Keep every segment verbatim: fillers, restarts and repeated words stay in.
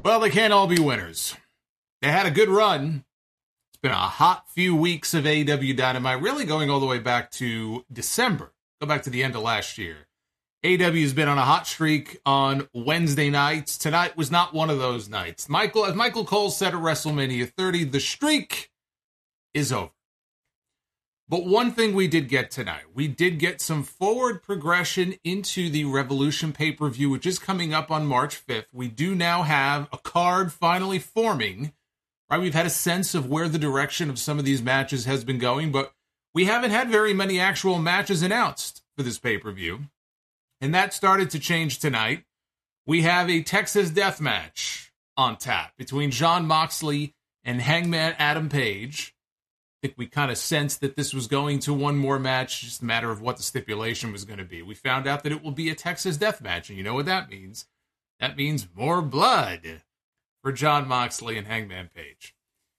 Well, they can't all be winners. They had a good run. It's been a hot few weeks of A E W Dynamite, really going all the way back to December. Go back to the end of last year. A E W has been on a hot streak on Wednesday nights. Tonight was not one of those nights. Michael, as Michael Cole said at WrestleMania thirty, the streak is over. But one thing we did get tonight, we did get some forward progression into the Revolution pay-per-view, which is coming up on March fifth. We do now have a card finally forming, right? We've had a sense of where the direction of some of these matches has been going, but we haven't had very many actual matches announced for this pay-per-view. And that started to change tonight. We have a Texas Death Match on tap between Jon Moxley and Hangman Adam Page. I think we kind of sensed that this was going to one more match, just a matter of what the stipulation was going to be. We found out that it will be a Texas Death Match, and you know what that means. That means more blood for Jon Moxley and Hangman Page.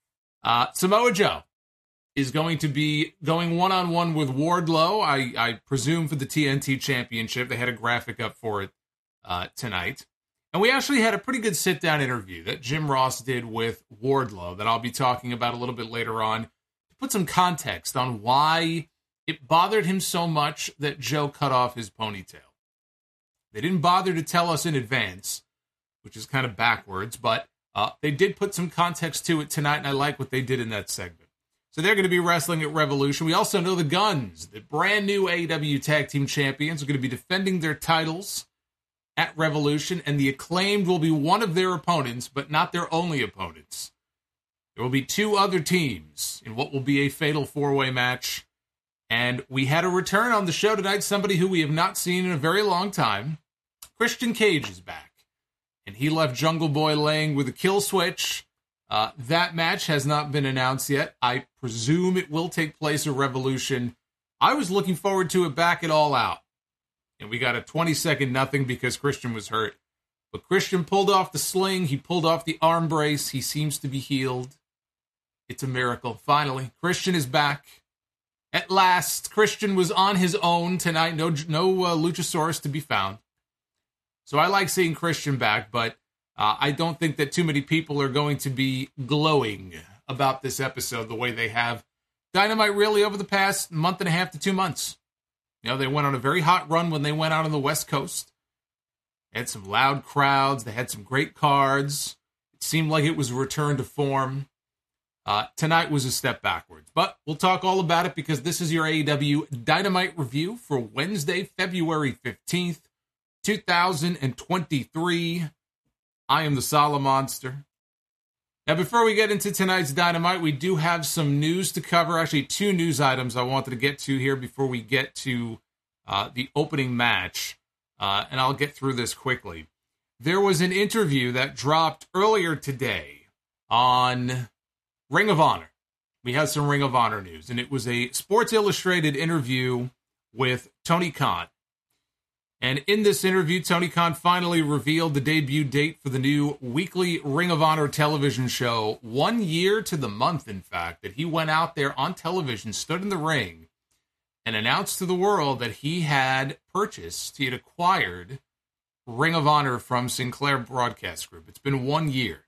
Uh, Samoa Joe is going to be going one-on-one with Wardlow, I, I presume for the T N T Championship. They had a graphic up for it uh, tonight. And we actually had a pretty good sit-down interview that Jim Ross did with Wardlow that I'll be talking about a little bit later on. Put some context on why it bothered him so much that Joe cut off his ponytail. They didn't bother to tell us in advance, which is kind of backwards, but uh, they did put some context to it tonight, and I like what they did in that segment. So they're going to be wrestling at Revolution. We also know the Guns, the brand new A E W Tag Team Champions, are going to be defending their titles at Revolution, and the Acclaimed will be one of their opponents, but not their only opponents. There will be two other teams in what will be a fatal four-way match. And we had a return on the show tonight, somebody who we have not seen in a very long time. Christian Cage is back. And he left Jungle Boy laying with a kill switch. Uh, that match has not been announced yet. I presume it will take place at Revolution. I was looking forward to it back at All Out. And we got a twenty-second nothing because Christian was hurt. But Christian pulled off the sling. He pulled off the arm brace. He seems to be healed. It's a miracle. Finally, Christian is back. At last, Christian was on his own tonight. No no uh, Luchasaurus to be found. So I like seeing Christian back, but uh, I don't think that too many people are going to be glowing about this episode the way they have Dynamite really over the past month and a half to two months. You know, they went on a very hot run when they went out on the West Coast. They had some loud crowds. They had some great cards. It seemed like it was a return to form. Uh, tonight was a step backwards, but we'll talk all about it because this is your A E W Dynamite review for Wednesday, February fifteenth, two thousand twenty-three. I am the Solid Monster. Now, before we get into tonight's Dynamite, we do have some news to cover. Actually, two news items I wanted to get to here before we get to uh, the opening match, uh, and I'll get through this quickly. There was an interview that dropped earlier today on Ring of Honor. We had some Ring of Honor news, and it was a Sports Illustrated interview with Tony Khan. And in this interview, Tony Khan finally revealed the debut date for the new weekly Ring of Honor television show, one year to the month, in fact, that he went out there on television, stood in the ring, and announced to the world that he had purchased, he had acquired Ring of Honor from Sinclair Broadcast Group. It's been one year.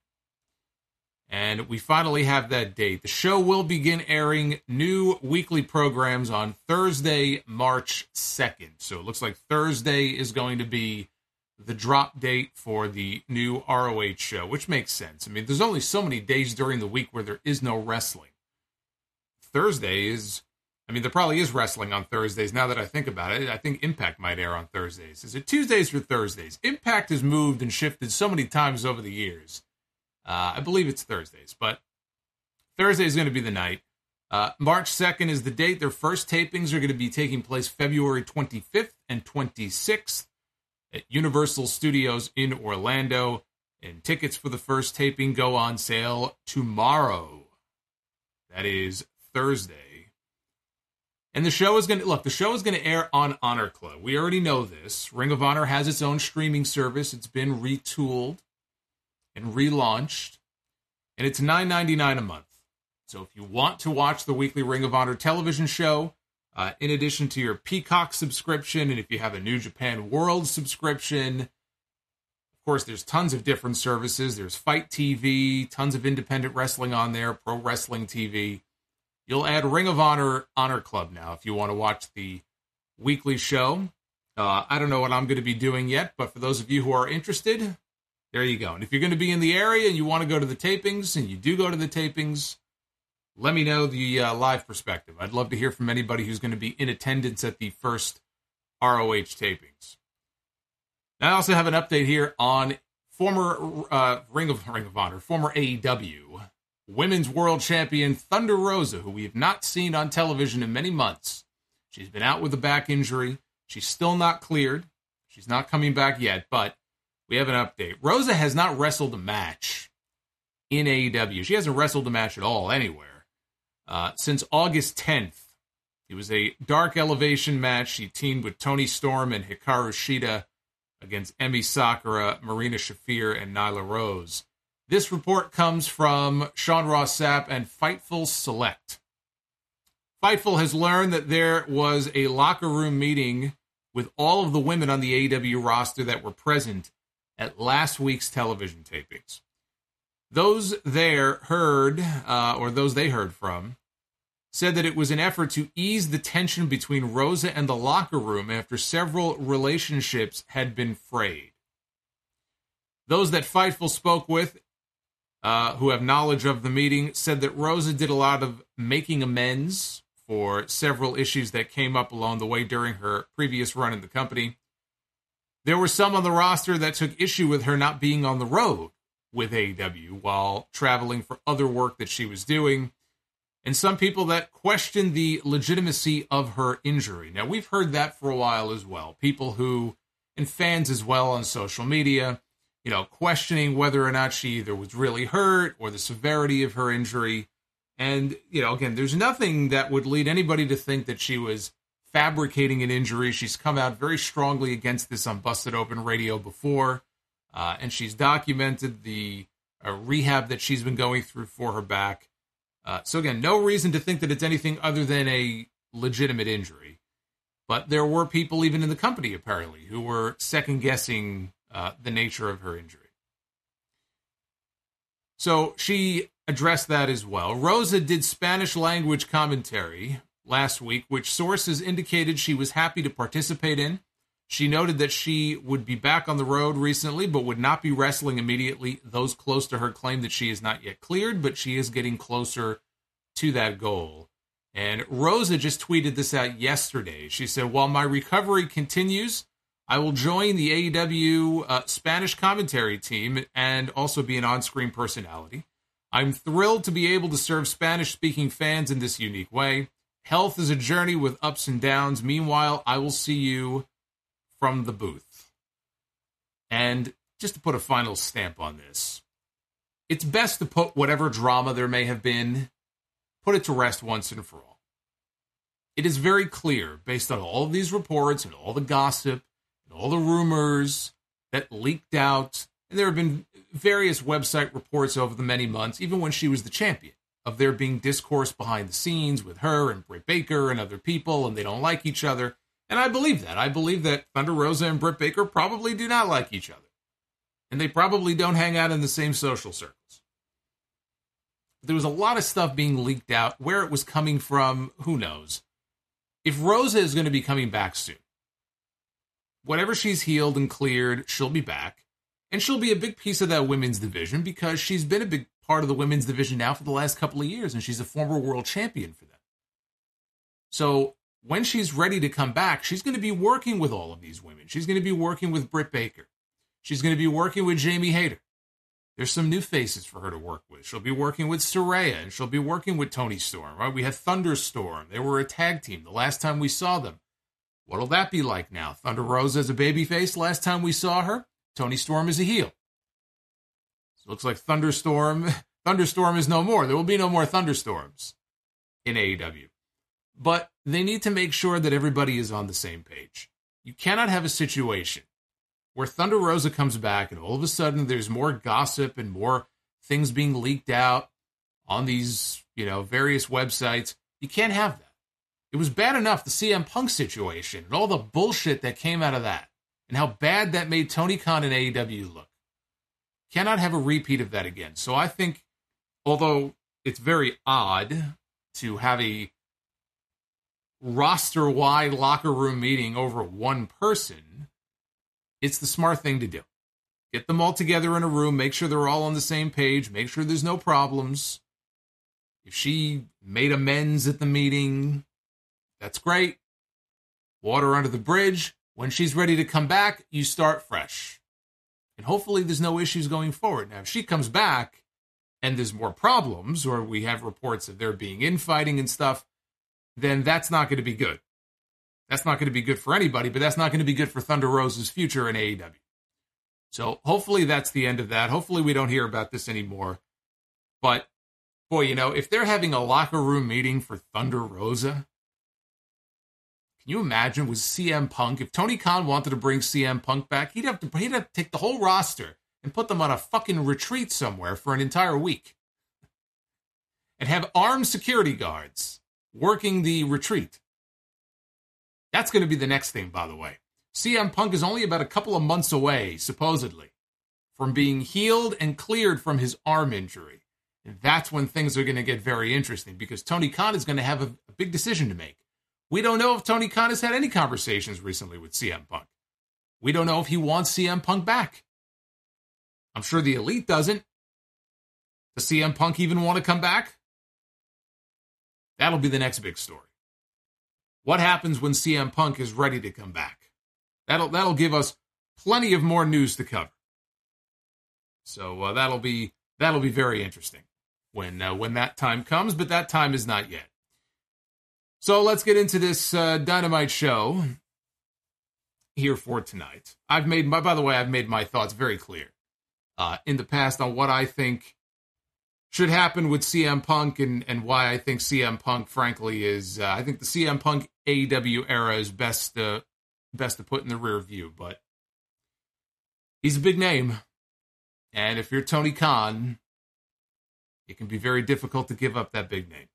And we finally have that date. The show will begin airing new weekly programs on Thursday, March second. So it looks like Thursday is going to be the drop date for the new R O H show, which makes sense. I mean, there's only so many days during the week where there is no wrestling. Thursday is, I mean, there probably is wrestling on Thursdays now that I think about it. I think Impact might air on Thursdays. Is it Tuesdays or Thursdays? Impact has moved and shifted so many times over the years. Uh, I believe it's Thursdays, but Thursday is going to be the night. Uh, March second is the date. Their first tapings are going to be taking place February twenty-fifth and twenty-sixth at Universal Studios in Orlando. And tickets for the first taping go on sale tomorrow. That is Thursday. And the show is going to, look, the show is going to air on Honor Club. We already know this. Ring of Honor has its own streaming service. It's been retooled and relaunched, and it's nine ninety-nine a month. So if you want to watch the weekly Ring of Honor television show, uh, in addition to your Peacock subscription, and if you have a New Japan World subscription, of Of course, there's tons of different services. There's Fight T V, tons of independent wrestling on there, Pro Wrestling T V. You'll add Ring of Honor Honor Club now if you want to watch the weekly show. Uh, I don't know what I'm going to be doing yet, but for those of you who are interested, there you go. And if you're going to be in the area and you want to go to the tapings, and you do go to the tapings, let me know the uh, live perspective. I'd love to hear from anybody who's going to be in attendance at the first R O H tapings. I also have an update here on former uh, Ring of Ring of Honor, former A E W Women's World Champion Thunder Rosa, who we have not seen on television in many months. She's been out with a back injury. She's still not cleared. She's not coming back yet, but we have an update. Rosa has not wrestled a match in A E W. She hasn't wrestled a match at all anywhere uh, since August tenth. It was a Dark Elevation match. She teamed with Toni Storm and Hikaru Shida against Emi Sakura, Marina Shafir, and Nyla Rose. This report comes from Sean Ross Sapp and Fightful Select. Fightful has learned that there was a locker room meeting with all of the women on the A E W roster that were present at last week's television tapings. Those there heard, uh, or those they heard from, said that it was an effort to ease the tension between Rosa and the locker room after several relationships had been frayed. Those that Fightful spoke with, uh, who have knowledge of the meeting, said that Rosa did a lot of making amends for several issues that came up along the way during her previous run in the company. There were some on the roster that took issue with her not being on the road with A E W while traveling for other work that she was doing, and some people that questioned the legitimacy of her injury. Now, we've heard that for a while as well. People who, and fans as well on social media, you know, questioning whether or not she either was really hurt or the severity of her injury. And, you know, again, there's nothing that would lead anybody to think that she was fabricating an injury. She's come out very strongly against this on Busted Open Radio before, uh, and she's documented the uh, rehab that she's been going through for her back. Uh, so again, no reason to think that it's anything other than a legitimate injury. But there were people even in the company, apparently, who were second-guessing uh, the nature of her injury. So she addressed that as well. Rosa did Spanish-language commentary last week, which sources indicated she was happy to participate in. She noted that she would be back on the road recently, but would not be wrestling immediately. Those close to her claim that she is not yet cleared, but she is getting closer to that goal. And Rosa just tweeted this out yesterday. She said, "While my recovery continues, I will join the A E W uh, Spanish commentary team and also be an on-screen personality. I'm thrilled to be able to serve Spanish-speaking fans in this unique way. Health is a journey with ups and downs. Meanwhile, I will see you from the booth." And just to put a final stamp on this, it's best to put whatever drama there may have been, put it to rest once and for all. It is very clear, based on all of these reports and all the gossip and all the rumors that leaked out, and there have been various website reports over the many months, even when she was the champion, of there being discourse behind the scenes with her and Britt Baker and other people, and they don't like each other. And I believe that. I believe that Thunder Rosa and Britt Baker probably do not like each other. And they probably don't hang out in the same social circles. There was a lot of stuff being leaked out. Where it was coming from, who knows? If Rosa is going to be coming back soon, whatever she's healed and cleared, she'll be back. And she'll be a big piece of that women's division because she's been a big part of the women's division now for the last couple of years, and she's a former world champion for them. So when she's ready to come back, she's going to be working with all of these women. She's going to be working with Britt Baker. She's going to be working with Jamie Hayter. There's some new faces for her to work with. She'll be working with Saraya, and she'll be working with Toni Storm, right? We had Thunderstorm. They were a tag team the last time we saw them. What'll that be like now? Thunder Rosa as a babyface last time we saw her. Toni Storm is a heel. So it looks like Thunderstorm, Thunderstorm is no more. There will be no more Thunderstorms in A E W. But they need to make sure that everybody is on the same page. You cannot have a situation where Thunder Rosa comes back and all of a sudden there's more gossip and more things being leaked out on these, you know, various websites. You can't have that. It was bad enough, the C M Punk situation and all the bullshit that came out of that and how bad that made Tony Khan and A E W look. Cannot have a repeat of that again. So I think, although it's very odd to have a roster-wide locker room meeting over one person, it's the smart thing to do. Get them all together in a room, make sure they're all on the same page, make sure there's no problems. If she made amends at the meeting, that's great. Water under the bridge. When she's ready to come back, you start fresh. And hopefully there's no issues going forward. Now, if she comes back and there's more problems, or we have reports of there being infighting and stuff, then that's not going to be good. That's not going to be good for anybody, but that's not going to be good for Thunder Rosa's future in A E W. So hopefully that's the end of that. Hopefully we don't hear about this anymore. But, boy, you know, if they're having a locker room meeting for Thunder Rosa, can you imagine with C M Punk? If Tony Khan wanted to bring C M Punk back, he'd have to, he'd have to take the whole roster and put them on a fucking retreat somewhere for an entire week. And have armed security guards working the retreat. That's going to be the next thing, by the way. C M Punk is only about a couple of months away, supposedly, from being healed and cleared from his arm injury. And that's when things are going to get very interesting, because Tony Khan is going to have a, a big decision to make. We don't know if Tony Khan has had any conversations recently with C M Punk. We don't know if he wants C M Punk back. I'm sure the Elite doesn't. Does C M Punk even want to come back? That'll be the next big story. What happens when C M Punk is ready to come back? That'll that'll give us plenty of more news to cover. So uh, that'll be that'll be very interesting when uh, when that time comes, but that time is not yet. So let's get into this uh, Dynamite show here for tonight. I've made my by the way, I've made my thoughts very clear uh, in the past on what I think should happen with C M Punk and, and why I think C M Punk, frankly, is uh, I think the C M Punk A E W era is best uh, best to put in the rear view, but he's a big name, and if you're Tony Khan, it can be very difficult to give up that big name.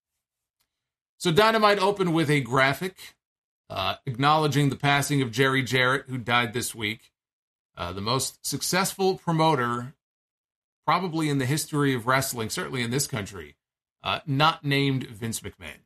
So Dynamite opened with a graphic uh, acknowledging the passing of Jerry Jarrett, who died this week, uh, the most successful promoter probably in the history of wrestling, certainly in this country, uh, not named Vince McMahon.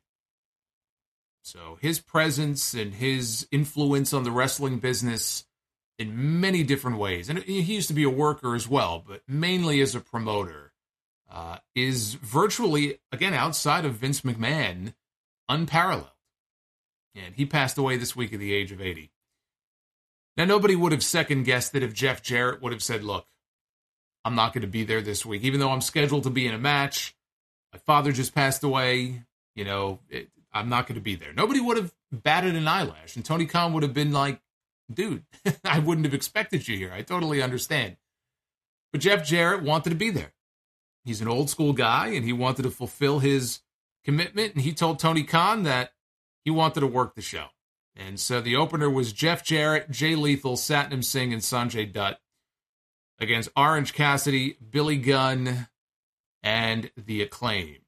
So his presence and his influence on the wrestling business in many different ways, and he used to be a worker as well, but mainly as a promoter, uh, is virtually, again, outside of Vince McMahon, unparalleled. And he passed away this week at the age of eighty. Now, nobody would have second-guessed it if Jeff Jarrett would have said, look, I'm not going to be there this week, even though I'm scheduled to be in a match. My father just passed away. You know, it, I'm not going to be there. Nobody would have batted an eyelash. And Tony Khan would have been like, dude, I wouldn't have expected you here. I totally understand. But Jeff Jarrett wanted to be there. He's an old school guy, and he wanted to fulfill his commitment. And he told Tony Khan that he wanted to work the show. And so the opener was Jeff Jarrett, Jay Lethal, Satnam Singh, and Sanjay Dutt against Orange Cassidy, Billy Gunn, and The Acclaimed.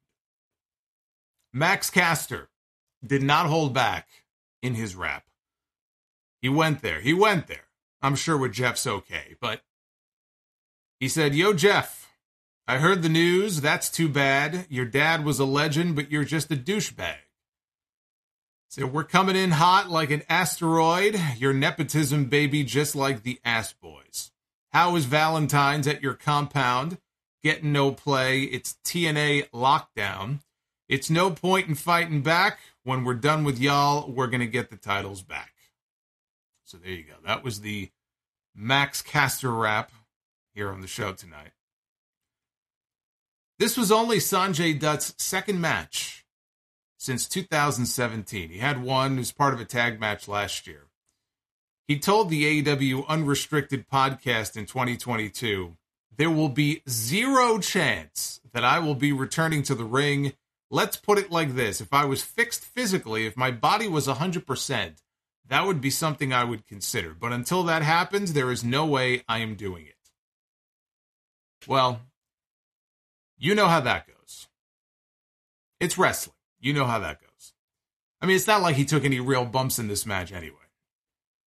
Max Caster did not hold back in his rap. He went there. He went there. I'm sure with Jeff's okay, but he said, yo, Jeff, I heard the news. That's too bad. Your dad was a legend, but you're just a douchebag. So we're coming in hot like an asteroid. Your nepotism, baby, just like the Ass Boys. How is Valentine's at your compound? Getting no play. It's T N A lockdown. It's no point in fighting back. When we're done with y'all, we're going to get the titles back. So there you go. That was the Max Caster rap here on the show tonight. This was only Sanjay Dutt's second match since two thousand seventeen. He had one as part of a tag match last year. He told the A E W Unrestricted podcast in twenty twenty-two, there will be zero chance that I will be returning to the ring. Let's put it like this. If I was fixed physically, if my body was one hundred percent, that would be something I would consider. But until that happens, there is no way I am doing it. Well, you know how that goes. It's wrestling. You know how that goes. I mean, it's not like he took any real bumps in this match anyway.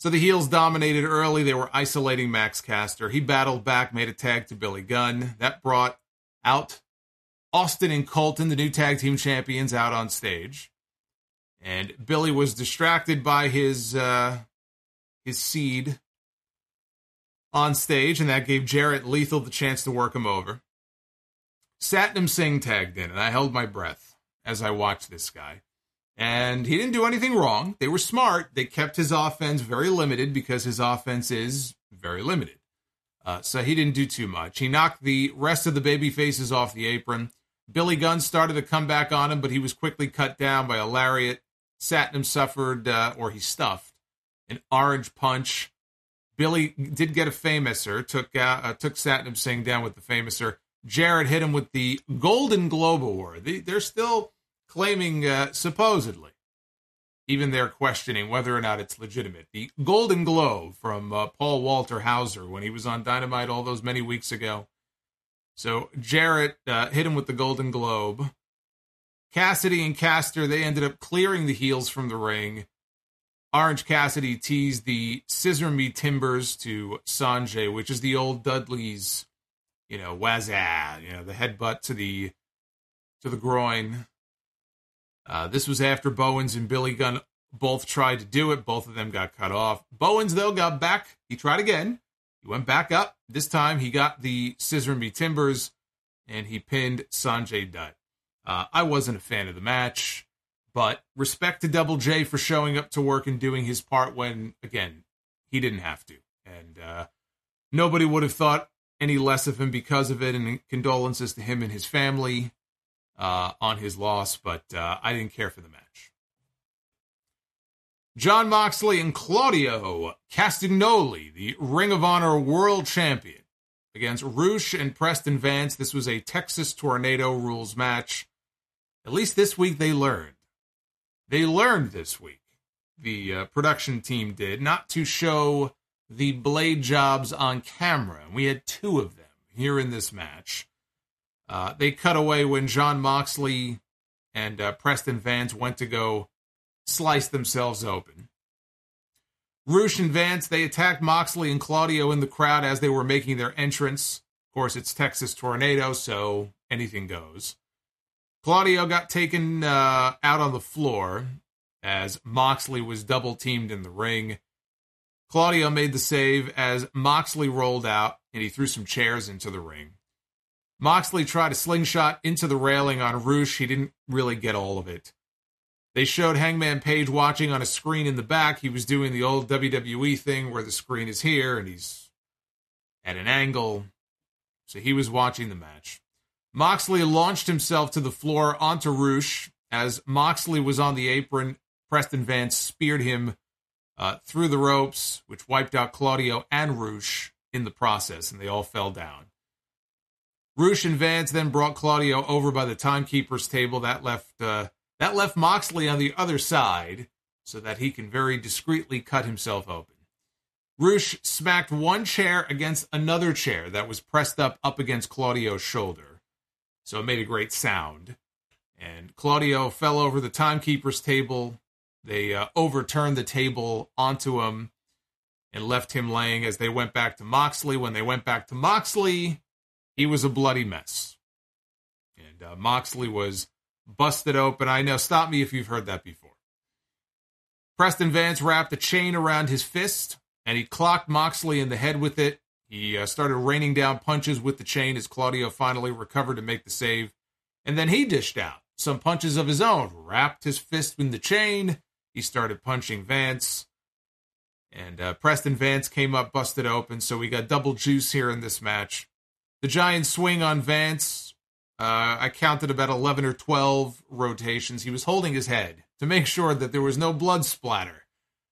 So the heels dominated early. They were isolating Max Caster. He battled back, made a tag to Billy Gunn. That brought out Austin and Colton, the new tag team champions, out on stage. And Billy was distracted by his uh, his seed on stage, and that gave Jarrett Lethal the chance to work him over. Satnam Singh tagged in, and I held my breath as I watched this guy. And he didn't do anything wrong. They were smart. They kept his offense very limited because his offense is very limited. Uh, so he didn't do too much. He knocked the rest of the baby faces off the apron. Billy Gunn started to come back on him, but he was quickly cut down by a lariat. Satnam suffered, uh, or he stuffed, an orange punch. Billy did get a famouser, took, uh, uh, took Satnam Singh down with the famouser. Jarrett hit him with the Golden Globe Award. They, they're still claiming, uh, supposedly, even they're questioning whether or not it's legitimate. The Golden Globe from uh, Paul Walter Hauser when he was on Dynamite all those many weeks ago. So Jarrett uh, hit him with the Golden Globe. Cassidy and Caster, they ended up clearing the heels from the ring. Orange Cassidy teased the Scissor Me Timbers to Sanjay, which is the old Dudley's, you know, wazza, you know, the headbutt to the to the groin. Uh, this was after Bowens and Billy Gunn both tried to do it. Both of them got cut off. Bowens, though, got back. He tried again. He went back up. This time he got the Scissor Me Timbers, and he pinned Sanjay Dutt. Uh, I wasn't a fan of the match, but respect to Double J for showing up to work and doing his part when, again, he didn't have to. And uh, nobody would have thought any less of him because of it, and condolences to him and his family uh, on his loss, but uh, I didn't care for the match. Jon Moxley and Claudio Castagnoli, the Ring of Honor World Champion, against Rush and Preston Vance. This was a Texas Tornado Rules match. At least this week they learned. They learned this week, the uh, production team did, not to show the blade jobs on camera. We had two of them here in this match. Uh, they cut away when Jon Moxley and uh, Preston Vance went to go slice themselves open. Rush and Vance, they attacked Moxley and Claudio in the crowd as they were making their entrance. Of course, it's Texas Tornado, so anything goes. Claudio got taken uh, out on the floor as Moxley was double-teamed in the ring. Claudio made the save as Moxley rolled out, and he threw some chairs into the ring. Moxley tried a slingshot into the railing on Rush. He didn't really get all of it. They showed Hangman Page watching on a screen in the back. He was doing the old W W E thing where the screen is here and he's at an angle. So he was watching the match. Moxley launched himself to the floor onto Rush. As Moxley was on the apron, Preston Vance speared him uh, through the ropes, which wiped out Claudio and Rush in the process, and they all fell down. Rush and Vance then brought Claudio over by the timekeeper's table. That left uh, that left Moxley on the other side so that he can very discreetly cut himself open. Rush smacked one chair against another chair that was pressed up up against Claudio's shoulder. So it made a great sound. And Claudio fell over the timekeeper's table. They uh, overturned the table onto him and left him laying as they went back to Moxley. When they went back to Moxley, he was a bloody mess. And uh, Moxley was busted open. I know, stop me if you've heard that before. Preston Vance wrapped a chain around his fist, and he clocked Moxley in the head with it. He uh, started raining down punches with the chain as Claudio finally recovered to make the save. And then he dished out some punches of his own, wrapped his fist in the chain. He started punching Vance. And uh, Preston Vance came up busted open, so we got double juice here in this match. The giant swing on Vance, uh, I counted about eleven or twelve rotations. He was holding his head to make sure that there was no blood splatter.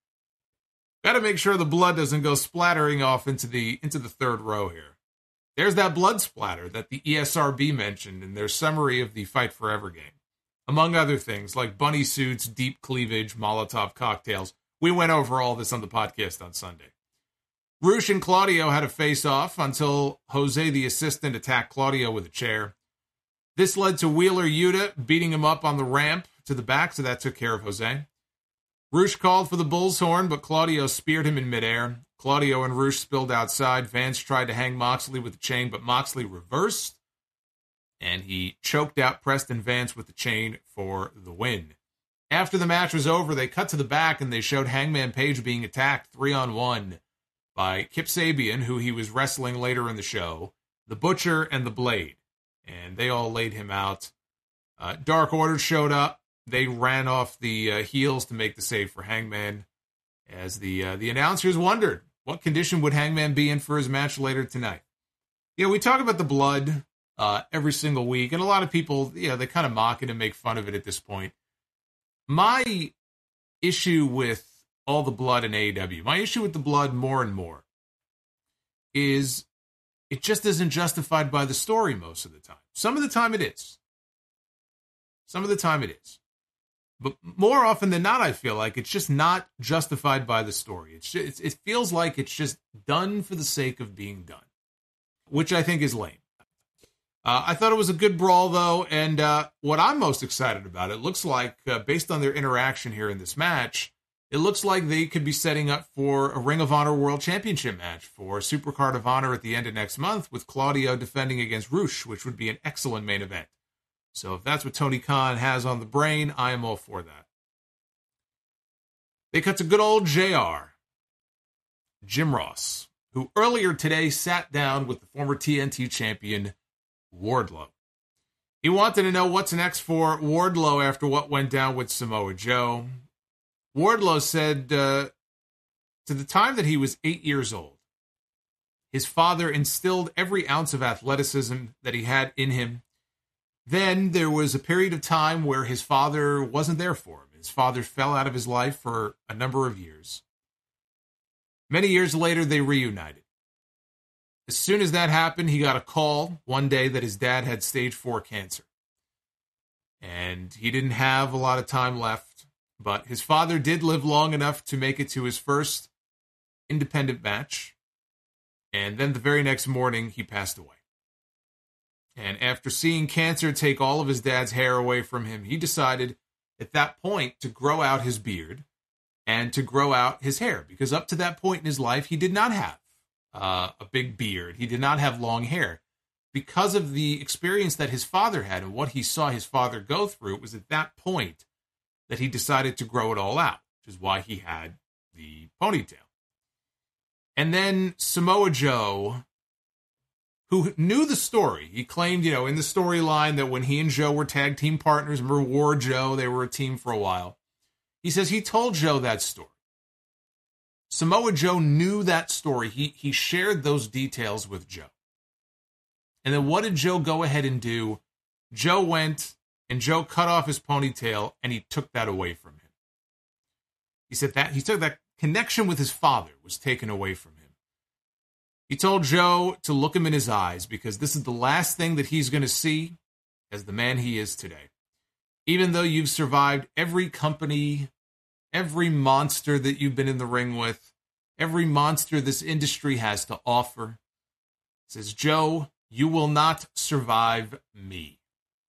Got to make sure the blood doesn't go splattering off into the into the third row here. There's that blood splatter that the E S R B mentioned in their summary of the Fight Forever game. Among other things, like bunny suits, deep cleavage, Molotov cocktails. We went over all this on the podcast on Sunday. Rush and Claudio had a face-off until Jose, the assistant, attacked Claudio with a chair. This led to Wheeler Yuta beating him up on the ramp to the back, so that took care of Jose. Rush called for the bull's horn, but Claudio speared him in midair. Claudio and Rush spilled outside. Vance tried to hang Moxley with the chain, but Moxley reversed, and he choked out Preston Vance with the chain for the win. After the match was over, they cut to the back, and they showed Hangman Page being attacked three-on-one by Kip Sabian, who he was wrestling later in the show, the Butcher, and the Blade. And they all laid him out. Uh, Dark Order showed up. They ran off the uh, heels to make the save for Hangman, as the uh, the announcers wondered what condition would Hangman be in for his match later tonight. You know, we talk about the blood uh, every single week, and a lot of people, you know, they kind of mock it and make fun of it at this point. My issue with all the blood in A E W, my issue with the blood more and more, is it just isn't justified by the story most of the time. Some of the time it is. Some of the time it is. But more often than not, I feel like it's just not justified by the story. It's just, it's, it feels like it's just done for the sake of being done, which I think is lame. Uh, I thought it was a good brawl, though, and uh, what I'm most excited about, it looks like, uh, based on their interaction here in this match, it looks like they could be setting up for a Ring of Honor World Championship match for Supercard of Honor at the end of next month, with Claudio defending against Rush, which would be an excellent main event. So if that's what Tony Khan has on the brain, I am all for that. They cut to good old J R, Jim Ross, who earlier today sat down with the former T N T champion, Wardlow. He wanted to know what's next for Wardlow after what went down with Samoa Joe. Wardlow said uh, to the time that he was eight years old, his father instilled every ounce of athleticism that he had in him. Then there was a period of time where his father wasn't there for him. His father fell out of his life for a number of years. Many years later, they reunited. As soon as that happened, he got a call one day that his dad had stage four cancer. And he didn't have a lot of time left, but his father did live long enough to make it to his first independent match. And then the very next morning, he passed away. And after seeing cancer take all of his dad's hair away from him, he decided at that point to grow out his beard and to grow out his hair. Because up to that point in his life, he did not have uh, a big beard. He did not have long hair. Because of the experience that his father had and what he saw his father go through, it was at that point that he decided to grow it all out, which is why he had the ponytail. And then Samoa Joe, who knew the story. He claimed, you know, in the storyline that when he and Joe were tag team partners, remember War Joe, they were a team for a while. He says he told Joe that story. Samoa Joe knew that story. He he shared those details with Joe. And then what did Joe go ahead and do? Joe went and Joe cut off his ponytail and he took that away from him. He said that he took that connection with his father was taken away from him. He told Joe to look him in his eyes because this is the last thing that he's going to see as the man he is today. Even though you've survived every company, every monster that you've been in the ring with, every monster this industry has to offer, says, Joe, you will not survive me.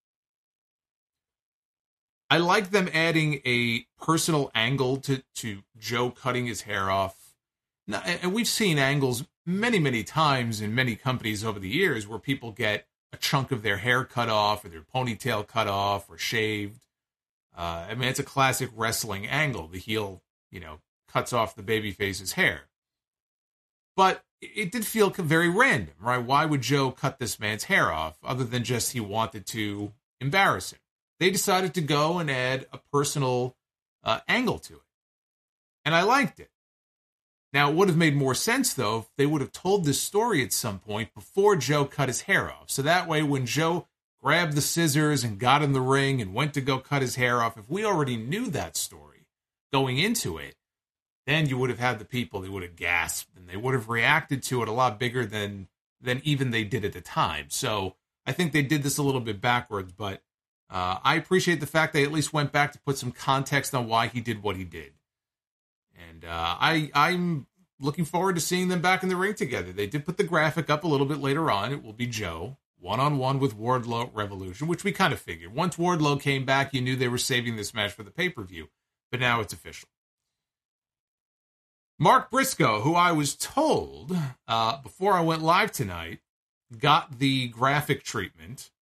I like them adding a personal angle to, to Joe cutting his hair off. Now, and we've seen angles many, many times in many companies over the years where people get a chunk of their hair cut off or their ponytail cut off or shaved. Uh, I mean, it's a classic wrestling angle. The heel, you know, cuts off the babyface's hair. But it did feel very random, right? Why would Joe cut this man's hair off other than just he wanted to embarrass him? They decided to go and add a personal uh, angle to it. And I liked it. Now, it would have made more sense, though, if they would have told this story at some point before Joe cut his hair off. So that way, when Joe grabbed the scissors and got in the ring and went to go cut his hair off, if we already knew that story going into it, then you would have had the people, they would have gasped, and they would have reacted to it a lot bigger than, than even they did at the time. So I think they did this a little bit backwards, but uh, I appreciate the fact they at least went back to put some context on why he did what he did. And uh, I, I'm looking forward to seeing them back in the ring together. They did put the graphic up a little bit later on. It will be Joe, one-on-one with Wardlow at Revolution, which we kind of figured. Once Wardlow came back, you knew they were saving this match for the pay-per-view. But now it's official. Mark Briscoe, who I was told uh, before I went live tonight, got the graphic treatment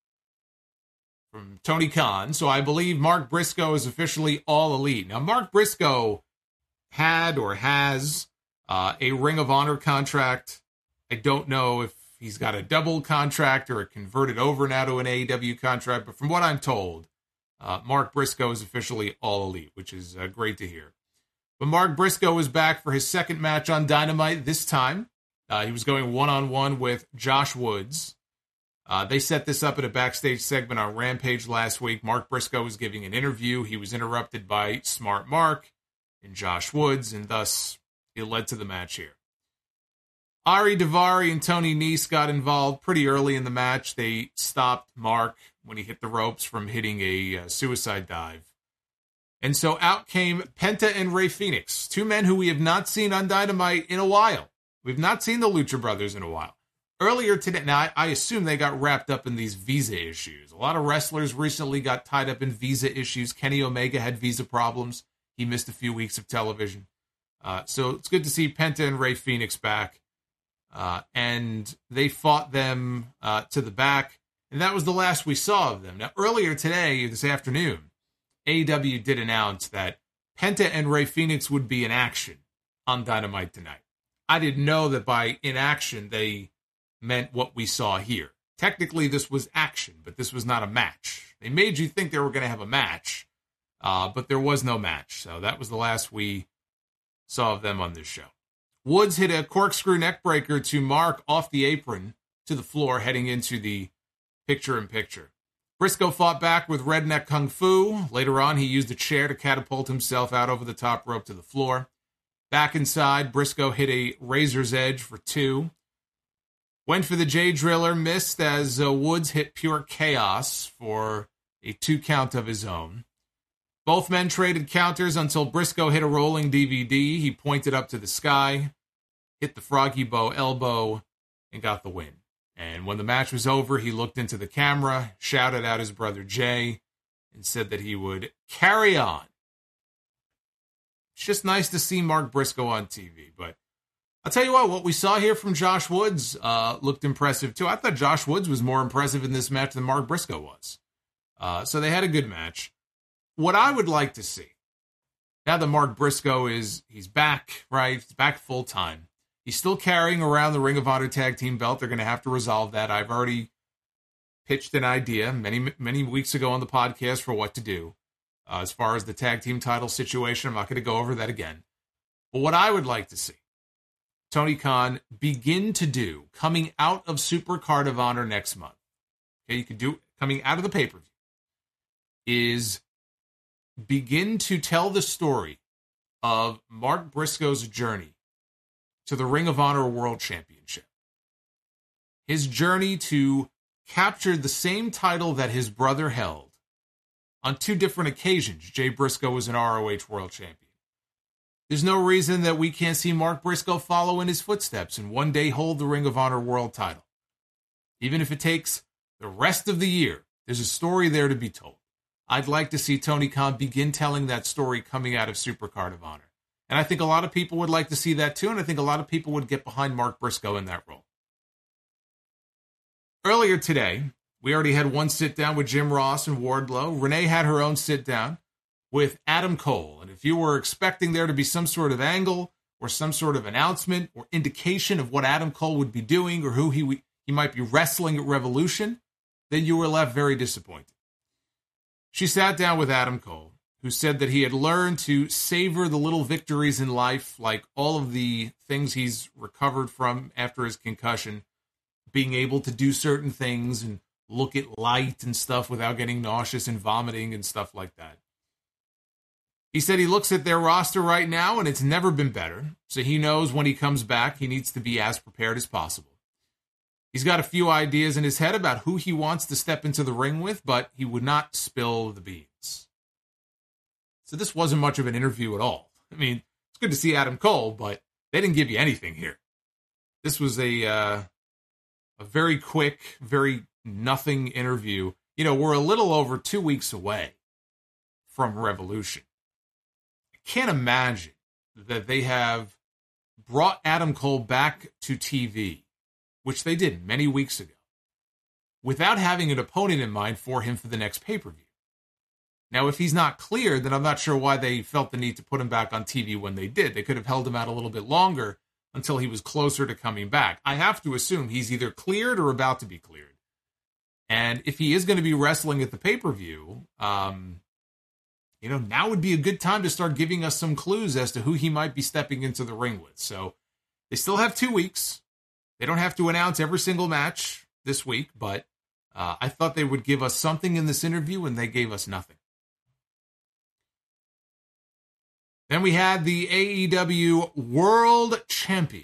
from Tony Khan. So I believe Mark Briscoe is officially All Elite. Now, Mark Briscoe had or has uh, a Ring of Honor contract. I don't know if he's got a double contract or converted over now to an A E W contract, but from what I'm told, uh, Mark Briscoe is officially All Elite, which is uh, great to hear. But Mark Briscoe is back for his second match on Dynamite this time. Uh, he was going one-on-one with Josh Woods. Uh, they set this up at a backstage segment on Rampage last week. Mark Briscoe was giving an interview. He was interrupted by Smart Mark and Josh Woods, and thus it led to the match here. Ari Daivari and Tony Nese got involved pretty early in the match. They stopped Mark when he hit the ropes from hitting a uh, suicide dive. And so out came Penta and Rey Fenix, two men who we have not seen on Dynamite in a while. We've not seen the Lucha Brothers in a while. Earlier today, now I, I assume they got wrapped up in these visa issues. A lot of wrestlers recently got tied up in visa issues. Kenny Omega had visa problems. He missed a few weeks of television. Uh, so it's good to see Penta and Rey Fenix back. Uh, and they fought them uh, to the back. And that was the last we saw of them. Now, earlier today, this afternoon, A E W did announce that Penta and Rey Fenix would be in action on Dynamite tonight. I didn't know that by in action they meant what we saw here. Technically, this was action, but this was not a match. They made you think they were going to have a match, uh, but there was no match. So that was the last we saw of them on this show. Woods hit a corkscrew neckbreaker to Mark off the apron to the floor, heading into the picture-in-picture. Briscoe fought back with Redneck Kung Fu. Later on, he used a chair to catapult himself out over the top rope to the floor. Back inside, Briscoe hit a Razor's Edge for two. Went for the J Driller, missed as uh, Woods hit Pure Chaos for a two count of his own. Both men traded counters until Briscoe hit a rolling D V D. He pointed up to the sky, hit the Froggy Bow elbow, and got the win. And when the match was over, he looked into the camera, shouted out his brother Jay, and said that he would carry on. It's just nice to see Mark Briscoe on T V. But I'll tell you what, what we saw here from Josh Woods uh, looked impressive too. I thought Josh Woods was more impressive in this match than Mark Briscoe was. Uh, so they had a good match. What I would like to see, now that Mark Briscoe is, he's back, right? He's back full time. He's still carrying around the Ring of Honor Tag Team belt. They're going to have to resolve that. I've already pitched an idea many, many weeks ago on the podcast for what to do. Uh, as far as the tag team title situation, I'm not going to go over that again. But what I would like to see Tony Khan begin to do coming out of Supercard of Honor next month, okay, you could do coming out of the pay-per-view, is begin to tell the story of Mark Briscoe's journey to the Ring of Honor World Championship. His journey to capture the same title that his brother held. On two different occasions, Jay Briscoe was an R O H World Champion. There's no reason that we can't see Mark Briscoe follow in his footsteps and one day hold the Ring of Honor World title. Even if it takes the rest of the year, there's a story there to be told. I'd like to see Tony Khan begin telling that story coming out of Supercard of Honor. And I think a lot of people would like to see that too, and I think a lot of people would get behind Mark Briscoe in that role. Earlier today, we already had one sit-down with Jim Ross and Wardlow. Renee had her own sit-down with Adam Cole. And if you were expecting there to be some sort of angle or some sort of announcement or indication of what Adam Cole would be doing or who he, he might be wrestling at Revolution, then you were left very disappointed. She sat down with Adam Cole, who said that he had learned to savor the little victories in life, like all of the things he's recovered from after his concussion, being able to do certain things and look at light and stuff without getting nauseous and vomiting and stuff like that. He said he looks at their roster right now and it's never been better, so he knows when he comes back he needs to be as prepared as possible. He's got a few ideas in his head about who he wants to step into the ring with, but he would not spill the beans. So this wasn't much of an interview at all. I mean, it's good to see Adam Cole, but they didn't give you anything here. This was a uh, a very quick, very nothing interview. You know, we're a little over two weeks away from Revolution. I can't imagine that they have brought Adam Cole back to T V, which they did many weeks ago, without having an opponent in mind for him for the next pay-per-view. Now, if he's not cleared, then I'm not sure why they felt the need to put him back on T V when they did. They could have held him out a little bit longer until he was closer to coming back. I have to assume he's either cleared or about to be cleared. And if he is going to be wrestling at the pay-per-view, um, you know, now would be a good time to start giving us some clues as to who he might be stepping into the ring with. So they still have two weeks. They don't have to announce every single match this week, but uh, I thought they would give us something in this interview, and they gave us nothing. Then we had the A E W World Champion,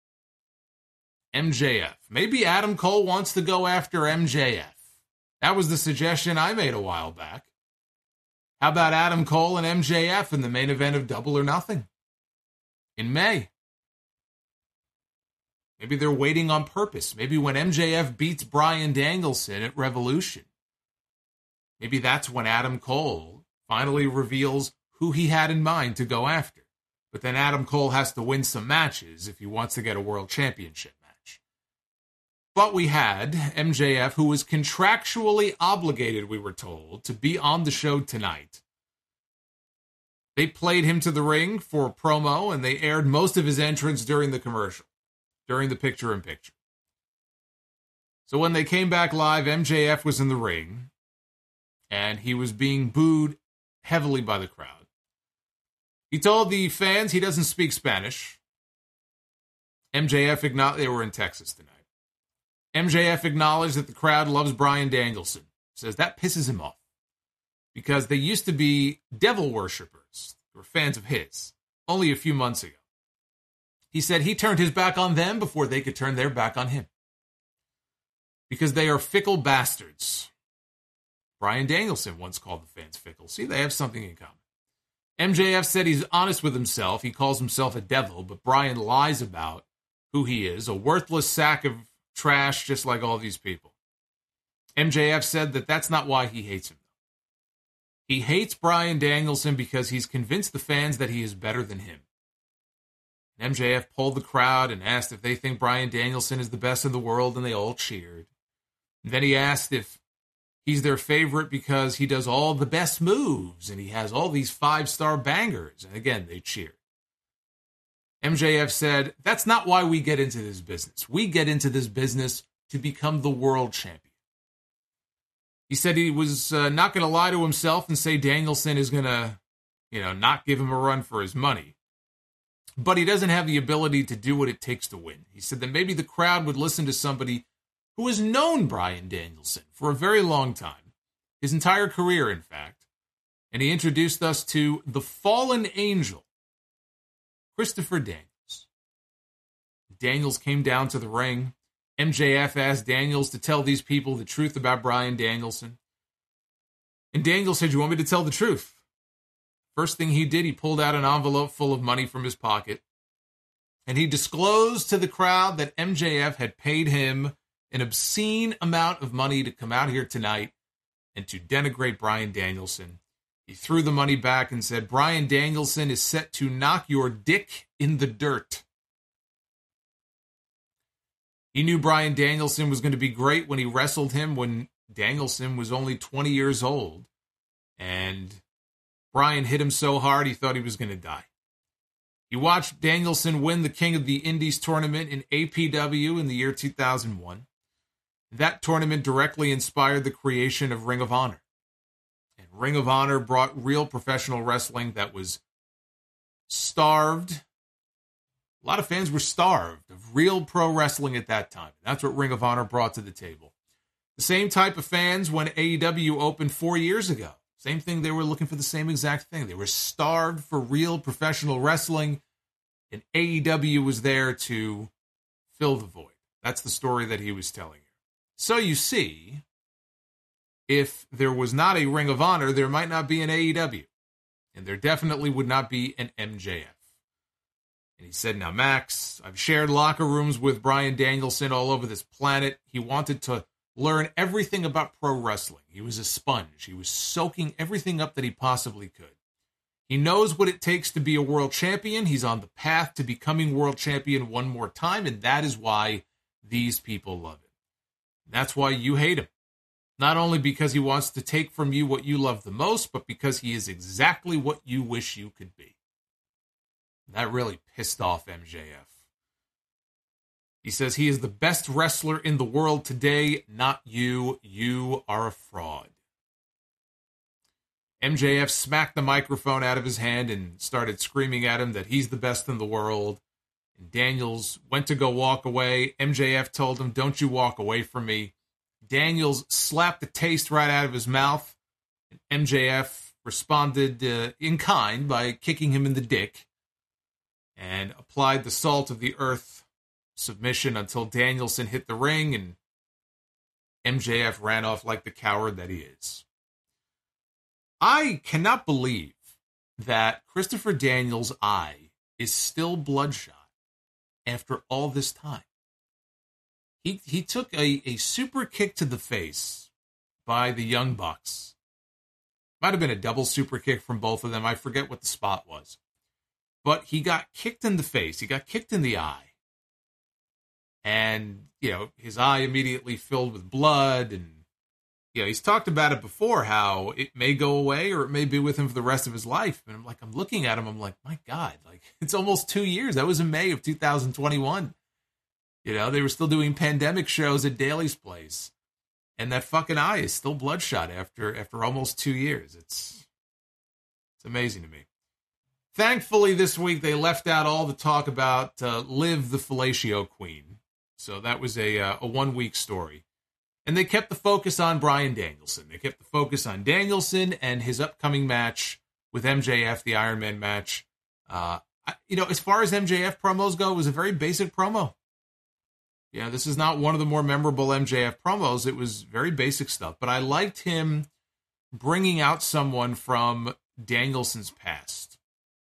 M J F. Maybe Adam Cole wants to go after M J F. That was the suggestion I made a while back. How about Adam Cole and M J F in the main event of Double or Nothing in May? Maybe they're waiting on purpose. Maybe when M J F beats Bryan Danielson at Revolution, maybe that's when Adam Cole finally reveals who he had in mind to go after. But then Adam Cole has to win some matches if he wants to get a world championship match. But we had M J F, who was contractually obligated, we were told, to be on the show tonight. They played him to the ring for a promo, and they aired most of his entrance during the commercial, during the picture-in-picture. So when they came back live, M J F was in the ring, and he was being booed heavily by the crowd. He told the fans he doesn't speak Spanish. M J F acknowledged, they were in Texas tonight. M J F acknowledged that the crowd loves Bryan Danielson. Says that pisses him off because they used to be devil worshippers. They were fans of his only a few months ago. He said he turned his back on them before they could turn their back on him because they are fickle bastards. Bryan Danielson once called the fans fickle. See, they have something in common. M J F said he's honest with himself. He calls himself a devil, but Bryan lies about who he is, a worthless sack of trash just like all these people. M J F said that that's not why he hates him. He hates Bryan Danielson because he's convinced the fans that he is better than him. And M J F polled the crowd and asked if they think Bryan Danielson is the best in the world, and they all cheered. And then he asked if he's their favorite because he does all the best moves and he has all these five-star bangers. And again, they cheered. M J F said, that's not why we get into this business. We get into this business to become the world champion. He said he was uh, not going to lie to himself and say Danielson is going to, you know, not give him a run for his money. But he doesn't have the ability to do what it takes to win. He said that maybe the crowd would listen to somebody who has known Bryan Danielson for a very long time, his entire career, in fact, and he introduced us to the fallen angel, Christopher Daniels. Daniels came down to the ring. M J F asked Daniels to tell these people the truth about Bryan Danielson. And Daniels said, you want me to tell the truth? First thing he did, he pulled out an envelope full of money from his pocket, and he disclosed to the crowd that M J F had paid him an obscene amount of money to come out here tonight and to denigrate Bryan Danielson. He threw the money back and said, Bryan Danielson is set to knock your dick in the dirt. He knew Bryan Danielson was going to be great when he wrestled him when Danielson was only twenty years old. And Bryan hit him so hard he thought he was going to die. He watched Danielson win the King of the Indies tournament in A P W in the year two thousand one. That tournament directly inspired the creation of Ring of Honor. And Ring of Honor brought real professional wrestling that was starved. A lot of fans were starved of real pro wrestling at that time. That's what Ring of Honor brought to the table. The same type of fans when A E W opened four years ago. Same thing, they were looking for the same exact thing. They were starved for real professional wrestling, and A E W was there to fill the void. That's the story that he was telling you. So you see, if there was not a Ring of Honor, there might not be an A E W. And there definitely would not be an M J F. And he said, now, Max, I've shared locker rooms with Bryan Danielson all over this planet. He wanted to learn everything about pro wrestling. He was a sponge. He was soaking everything up that he possibly could. He knows what it takes to be a world champion. He's on the path to becoming world champion one more time, and that is why these people love him. That's why you hate him. Not only because he wants to take from you what you love the most, but because he is exactly what you wish you could be. That really pissed off M J F. He says he is the best wrestler in the world today, not you. You are a fraud. M J F smacked the microphone out of his hand and started screaming at him that he's the best in the world. And Daniels went to go walk away. M J F told him, "Don't you walk away from me." Daniels slapped the taste right out of his mouth. And M J F responded uh, in kind by kicking him in the dick and applied the salt of the earth submission until Danielson hit the ring, and M J F ran off like the coward that he is. I cannot believe that Christopher Daniels' eye is still bloodshot after all this time. He he took a, a super kick to the face by the Young Bucks. Might have been a double super kick from both of them. I forget what the spot was. But he got kicked in the face. He got kicked in the eye. And, you know, his eye immediately filled with blood. And, you know, he's talked about it before, how it may go away or it may be with him for the rest of his life. And I'm like, I'm looking at him, I'm like, my God, like, it's almost two years. That was in May of two thousand twenty-one. You know, they were still doing pandemic shows at Daly's Place. And that fucking eye is still bloodshot after after almost two years. It's it's amazing to me. Thankfully, this week they left out all the talk about uh, Liv the Fellatio Queen. So that was a uh, a one-week story. And they kept the focus on Bryan Danielson. They kept the focus on Danielson and his upcoming match with M J F, the Iron Man match. Uh, I, you know, as far as M J F promos go, it was a very basic promo. You know, this is not one of the more memorable M J F promos. It was very basic stuff. But I liked him bringing out someone from Danielson's past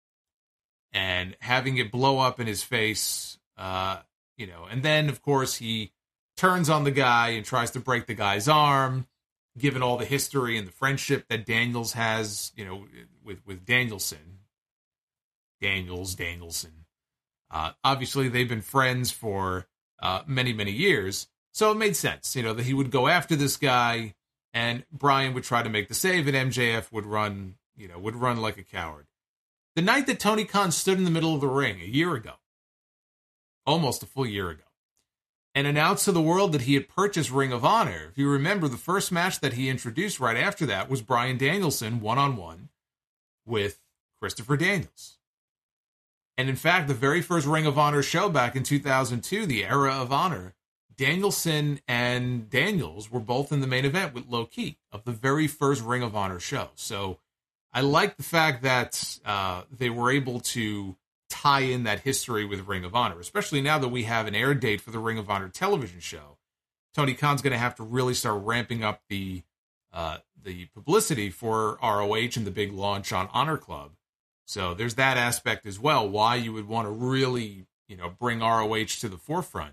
and having it blow up in his face, uh, you know. And then, of course, he turns on the guy and tries to break the guy's arm, given all the history and the friendship that Daniels has, you know, with, with Danielson. Daniels, Danielson. Uh, obviously, they've been friends for uh, many, many years. So it made sense, you know, that he would go after this guy and Bryan would try to make the save and M J F would run, you know, would run like a coward. The night that Tony Khan stood in the middle of the ring a year ago, almost a full year ago, and announced to the world that he had purchased Ring of Honor. If you remember, the first match that he introduced right after that was Bryan Danielson one-on-one with Christopher Daniels. And in fact, the very first Ring of Honor show back in two thousand two, the Era of Honor, Danielson and Daniels were both in the main event with Low Ki of the very first Ring of Honor show. So I like the fact that uh, they were able to tie in that history with Ring of Honor, especially now that we have an air date for the Ring of Honor television show. Tony Khan's going to have to really start ramping up the uh, the publicity for R O H and the big launch on Honor Club. So there's that aspect as well, why you would want to really, you know, bring R O H to the forefront.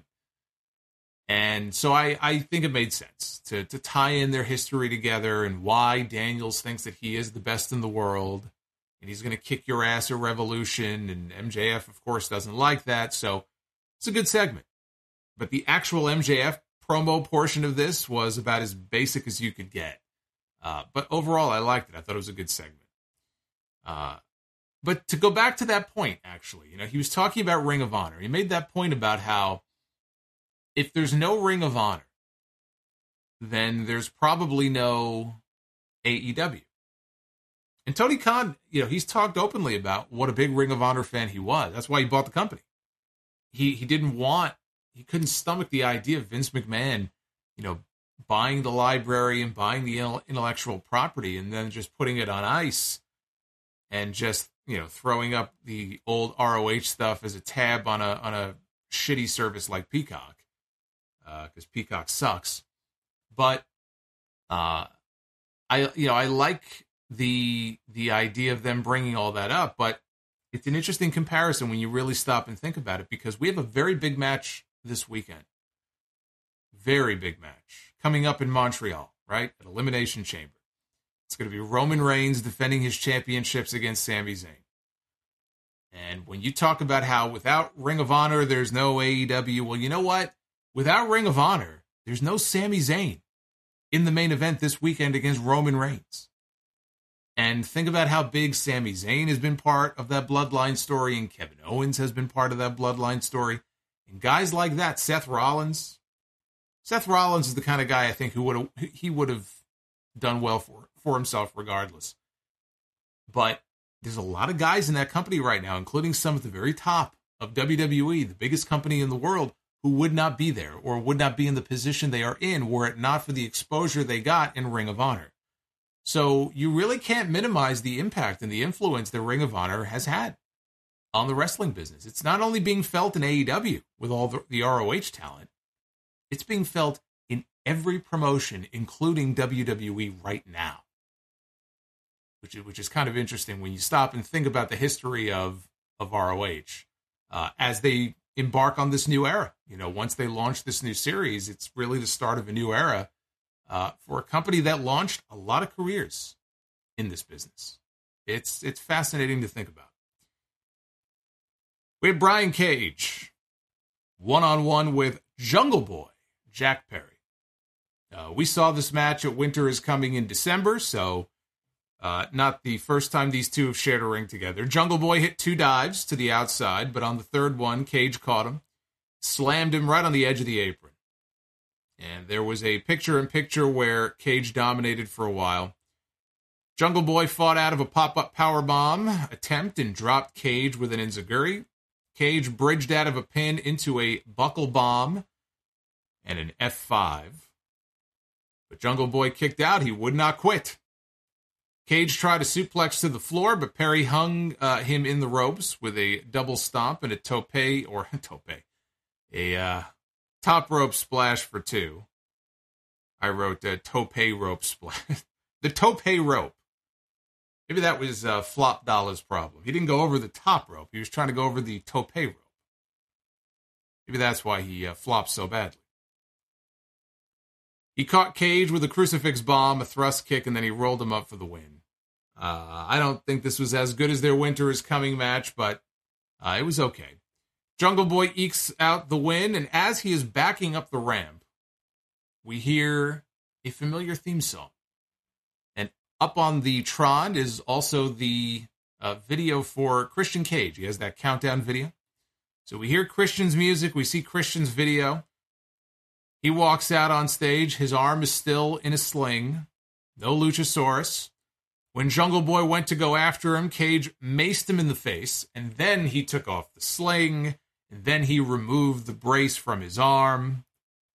And so I, I think it made sense to, to tie in their history together and why Daniels thinks that he is the best in the world and he's going to kick your ass at Revolution. And M J F, of course, doesn't like that. So it's a good segment. But the actual M J F promo portion of this was about as basic as you could get. Uh, but overall, I liked it. I thought it was a good segment. Uh, but to go back to that point, actually, you know, he was talking about Ring of Honor. He made that point about how if there's no Ring of Honor, then there's probably no A E W. And Tony Khan, you know, he's talked openly about what a big Ring of Honor fan he was. That's why he bought the company. He he didn't want, he couldn't stomach the idea of Vince McMahon, you know, buying the library and buying the intellectual property and then just putting it on ice and just, you know, throwing up the old R O H stuff as a tab on a on a shitty service like Peacock. Because uh, Peacock sucks, but uh, I you know I like the the idea of them bringing all that up, but it's an interesting comparison when you really stop and think about it, because we have a very big match this weekend, very big match coming up in Montreal, right, at Elimination Chamber. It's going to be Roman Reigns defending his championships against Sami Zayn. And when you talk about how without Ring of Honor, there's no A E W, well, you know what? Without Ring of Honor, there's no Sami Zayn in the main event this weekend against Roman Reigns. And think about how big Sami Zayn has been part of that bloodline story, and Kevin Owens has been part of that bloodline story. And guys like that, Seth Rollins. Seth Rollins is the kind of guy I think who would have he would have done well for, for himself regardless. But there's a lot of guys in that company right now, including some at the very top of W W E, the biggest company in the world, who would not be there or would not be in the position they are in were it not for the exposure they got in Ring of Honor. So you really can't minimize the impact and the influence that Ring of Honor has had on the wrestling business. It's not only being felt in A E W with all the, the R O H talent, it's being felt in every promotion, including W W E right now. Which is, which is kind of interesting when you stop and think about the history of, of R O H uh, as they embark on this new era. You know, once they launch this new series, it's really the start of a new era uh, for a company that launched a lot of careers in this business. It's it's fascinating to think about. We have Brian Cage one-on-one with Jungle Boy, Jack Perry. Uh, we saw this match at Winter is Coming in December, so Uh, not the first time these two have shared a ring together. Jungle Boy hit two dives to the outside, but on the third one, Cage caught him, slammed him right on the edge of the apron. And there was a picture-in-picture where Cage dominated for a while. Jungle Boy fought out of a pop-up powerbomb attempt and dropped Cage with an enziguri. Cage bridged out of a pin into a buckle bomb and an F five. But Jungle Boy kicked out. He would not quit. Cage tried a suplex to the floor, but Perry hung uh, him in the ropes with a double stomp and a tope, or tope, a uh, top rope splash for two. I wrote uh, tope rope splash. The tope rope. Maybe that was uh, Flop Dolla's problem. He didn't go over the top rope. He was trying to go over the tope rope. Maybe that's why he uh, flopped so badly. He caught Cage with a crucifix bomb, a thrust kick, and then he rolled him up for the win. Uh, I don't think this was as good as their Winter is Coming match, but uh, it was okay. Jungle Boy ekes out the win, and as he is backing up the ramp, we hear a familiar theme song. And up on the Tron is also the uh, video for Christian Cage. He has that countdown video. So we hear Christian's music, we see Christian's video. He walks out on stage. His arm is still in a sling. No Luchasaurus. When Jungle Boy went to go after him, Cage maced him in the face, and then he took off the sling, and then he removed the brace from his arm,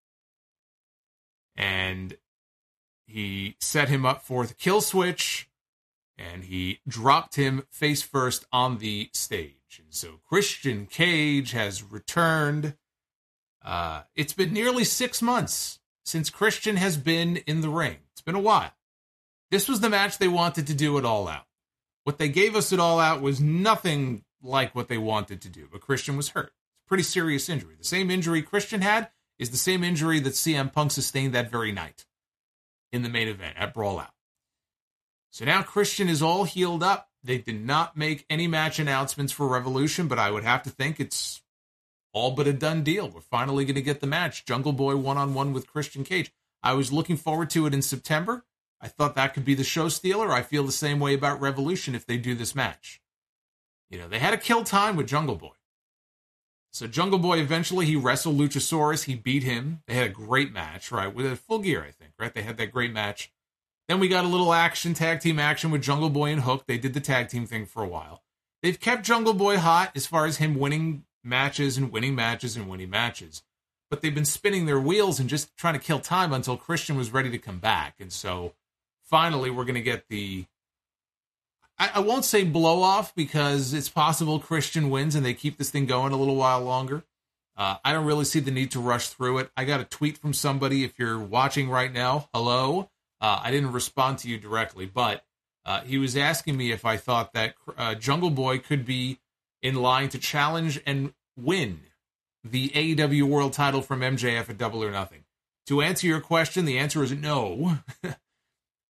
and he set him up for the kill switch, and he dropped him face first on the stage. And so Christian Cage has returned. Uh, it's been nearly six months since Christian has been in the ring. It's been a while. This was the match they wanted to do it All Out. What they gave us at All Out was nothing like what they wanted to do, but Christian was hurt. It's a pretty serious injury. The same injury Christian had is the same injury that C M Punk sustained that very night in the main event at Brawl Out. So now Christian is all healed up. They did not make any match announcements for Revolution, but I would have to think it's all but a done deal. We're finally going to get the match. Jungle Boy one-on-one with Christian Cage. I was looking forward to it in September. I thought that could be the show stealer. I feel the same way about Revolution if they do this match. You know, they had a kill time with Jungle Boy. So Jungle Boy, eventually, he wrestled Luchasaurus. He beat him. They had a great match, right? With a Full Gear, I think, right? They had that great match. Then we got a little action, tag team action with Jungle Boy and Hook. They did the tag team thing for a while. They've kept Jungle Boy hot as far as him winning matches and winning matches and winning matches. But they've been spinning their wheels and just trying to kill time until Christian was ready to come back. And so finally we're going to get the, I, I won't say blow off because it's possible Christian wins and they keep this thing going a little while longer. Uh, I don't really see the need to rush through it. I got a tweet from somebody. If you're watching right now, hello. Uh, I didn't respond to you directly, but uh, he was asking me if I thought that uh, Jungle Boy could be in line to challenge and win the A E W World title from M J F at Double or Nothing. To answer your question, the answer is no.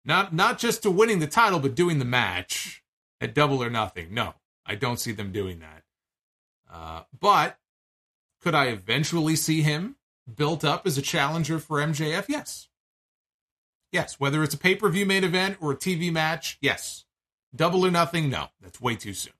Not not just to winning the title, but doing the match at Double or Nothing. No, I don't see them doing that. Uh, but could I eventually see him built up as a challenger for M J F? Yes. Yes, whether it's a pay-per-view main event or a T V match, yes. Double or Nothing, no. That's way too soon.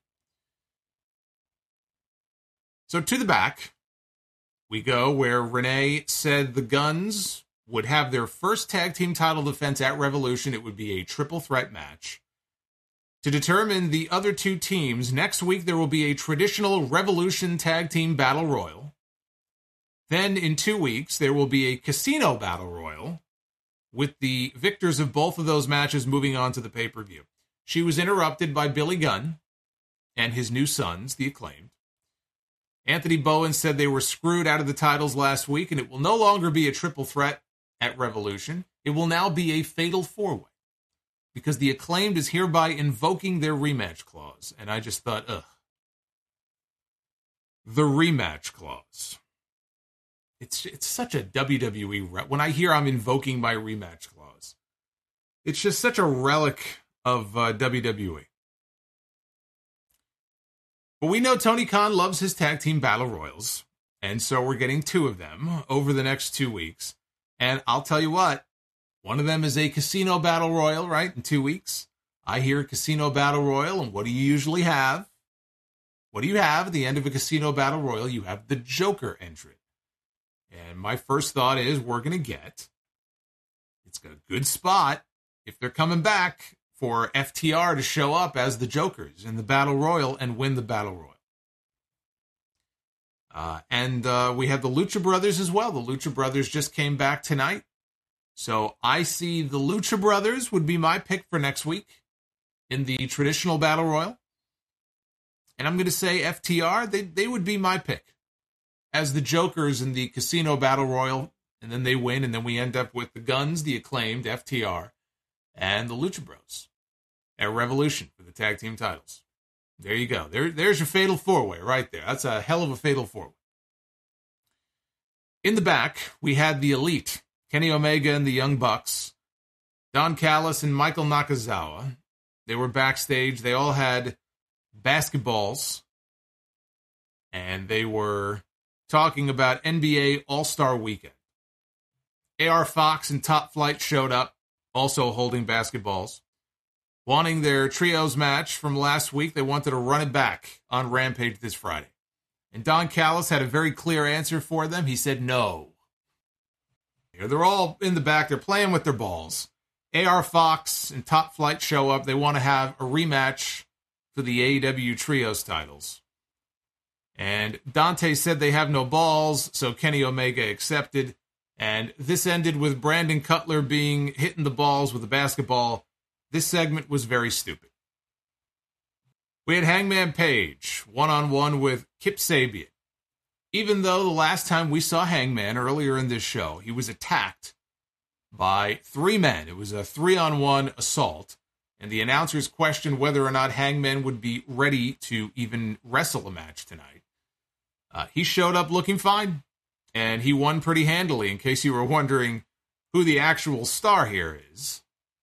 So to the back we go, where Renee said the Guns would have their first tag team title defense at Revolution. It would be a triple threat match. To determine the other two teams, next week there will be a traditional Revolution tag team battle royal. Then in two weeks, there will be a casino battle royal, with the victors of both of those matches moving on to the pay-per-view. She was interrupted by Billy Gunn and his new sons, the Acclaimed. Anthony Bowen said they were screwed out of the titles last week, and it will no longer be a triple threat at Revolution. It will now be a fatal four-way, because the Acclaimed is hereby invoking their rematch clause. And I just thought, ugh. The rematch clause. It's it's such a W W E... Re- when I hear I'm invoking my rematch clause, it's just such a relic of uh, W W E. But we know Tony Khan loves his tag team battle royals, and so we're getting two of them over the next two weeks. And I'll tell you what, one of them is a casino battle royal, right, in two weeks. I hear casino battle royal, and what do you usually have? What do you have at the end of a casino battle royal? You have the Joker entrant. And my first thought is we're going to get, it's a good spot if they're coming back for F T R to show up as the Jokers in the Battle Royal and win the Battle Royal. Uh, and uh, we have the Lucha Brothers as well. The Lucha Brothers just came back tonight. So I see the Lucha Brothers would be my pick for next week in the traditional Battle Royal. And I'm going to say F T R, they, they would be my pick as the Jokers in the Casino Battle Royal. And then they win, and then we end up with the Guns, the Acclaimed, F T R, and the Lucha Bros at Revolution for the tag team titles. There you go. There, there's your fatal four-way right there. That's a hell of a fatal four-way. In the back, we had the Elite, Kenny Omega and the Young Bucks, Don Callis and Michael Nakazawa. They were backstage. They all had basketballs, and they were talking about N B A All-Star Weekend. A R Fox and Top Flight showed up, also holding basketballs. Wanting their trios match from last week, they wanted to run it back on Rampage this Friday. And Don Callis had a very clear answer for them. He said no. They're all in the back. They're playing with their balls. A R Fox and Top Flight show up. They want to have a rematch for the A E W Trios titles. And Dante said they have no balls, so Kenny Omega accepted. And this ended with Brandon Cutler being hitting the balls with a basketball. This segment was very stupid. We had Hangman Page one-on-one with Kip Sabian. Even though the last time we saw Hangman earlier in this show, he was attacked by three men. It was a three-on-one assault. And the announcers questioned whether or not Hangman would be ready to even wrestle a match tonight. Uh, he showed up looking fine. And he won pretty handily, in case you were wondering who the actual star here is.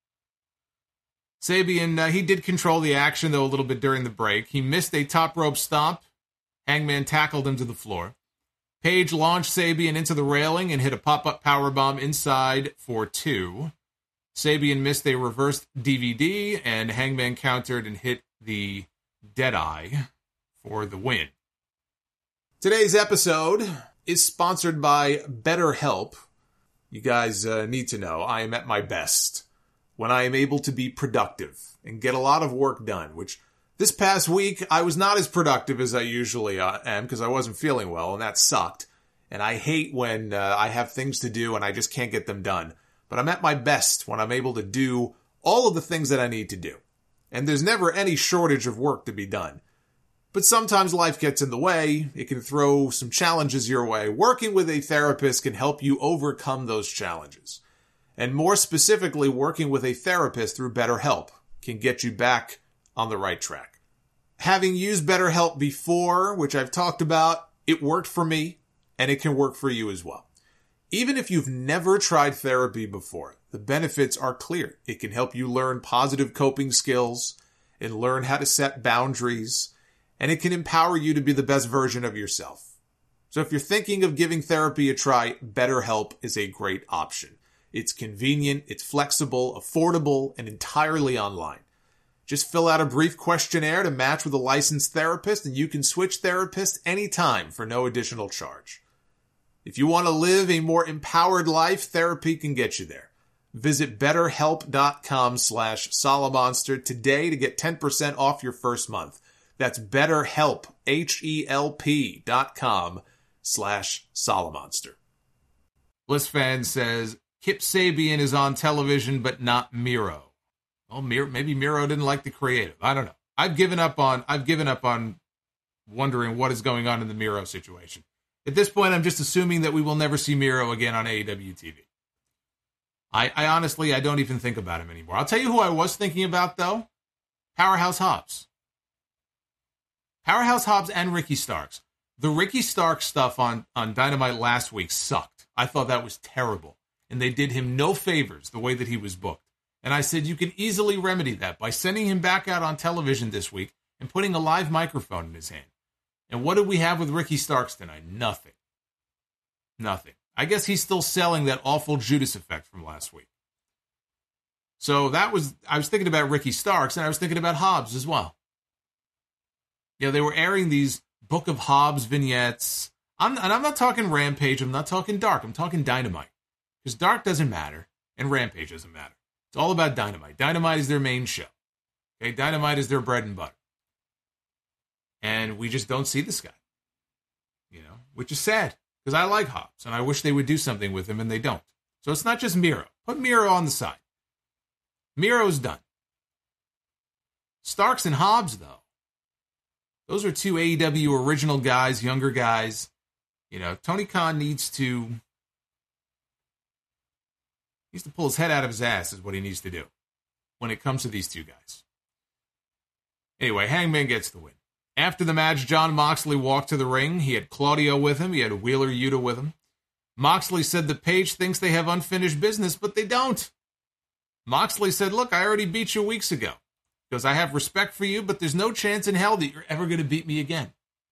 Sabian, uh, he did control the action, though, a little bit during the break. He missed a top rope stomp. Hangman tackled him to the floor. Page launched Sabian into the railing and hit a pop-up powerbomb inside for two. Sabian missed a reversed D V D, and Hangman countered and hit the Deadeye for the win. Today's episode is sponsored by BetterHelp. You guys uh, need to know I am at my best when I am able to be productive and get a lot of work done, which this past week I was not as productive as I usually uh, am because I wasn't feeling well, and that sucked. And I hate when uh, I have things to do and I just can't get them done. But I'm at my best when I'm able to do all of the things that I need to do. And there's never any shortage of work to be done. But sometimes life gets in the way. It can throw some challenges your way. Working with a therapist can help you overcome those challenges. And more specifically, working with a therapist through BetterHelp can get you back on the right track. Having used BetterHelp before, which I've talked about, it worked for me, and it can work for you as well. Even if you've never tried therapy before, The benefits are clear. It can help you learn positive coping skills and learn how to set boundaries, and it can empower you to be the best version of yourself. So if you're thinking of giving therapy a try, BetterHelp is a great option. It's convenient, it's flexible, affordable, and entirely online. Just fill out a brief questionnaire to match with a licensed therapist, and you can switch therapists anytime for no additional charge. If you want to live a more empowered life, therapy can get you there. Visit betterhelp.com slash Solomonster today to get ten percent off your first month. That's betterhelp, H-E-L-P dot com slash Solomonster. Bliss fan says, Kip Sabian is on television, but not Miro. Well, Miro, maybe Miro didn't like the creative. I don't know. I've given up on, I've given up on wondering what is going on in the Miro situation. At this point, I'm just assuming that we will never see Miro again on A E W T V. I, I honestly, I don't even think about him anymore. I'll tell you who I was thinking about, though. Powerhouse Hobbs. Powerhouse Hobbs and Ricky Starks. The Ricky Starks stuff on, on Dynamite last week sucked. I thought that was terrible. And they did him no favors the way that he was booked. And I said you can easily remedy that by sending him back out on television this week and putting a live microphone in his hand. And what did we have with Ricky Starks tonight? Nothing. Nothing. I guess he's still selling that awful Judas effect from last week. So that was, I was thinking about Ricky Starks, and I was thinking about Hobbs as well. You know, they were airing these Book of Hobbs vignettes. I'm, and I'm not talking Rampage, I'm not talking Dark, I'm talking Dynamite. Because Dark doesn't matter, and Rampage doesn't matter. It's all about Dynamite. Dynamite is their main show. Okay, Dynamite is their bread and butter. And we just don't see this guy. You know, which is sad. Because I like Hobbs, and I wish they would do something with him, and they don't. So it's not just Miro. Put Miro on the side. Miro's done. Starks and Hobbs, though. Those are two A E W original guys, younger guys. You know, Tony Khan needs to... needs to pull his head out of his ass is what he needs to do when it comes to these two guys. Anyway, Hangman gets the win. After the match, Jon Moxley walked to the ring. He had Claudio with him. He had Wheeler Yuta with him. Moxley said that Page thinks they have unfinished business, but they don't. Moxley said, look, I already beat you weeks ago. Because I have respect for you, but there's no chance in hell that you're ever going to beat me again.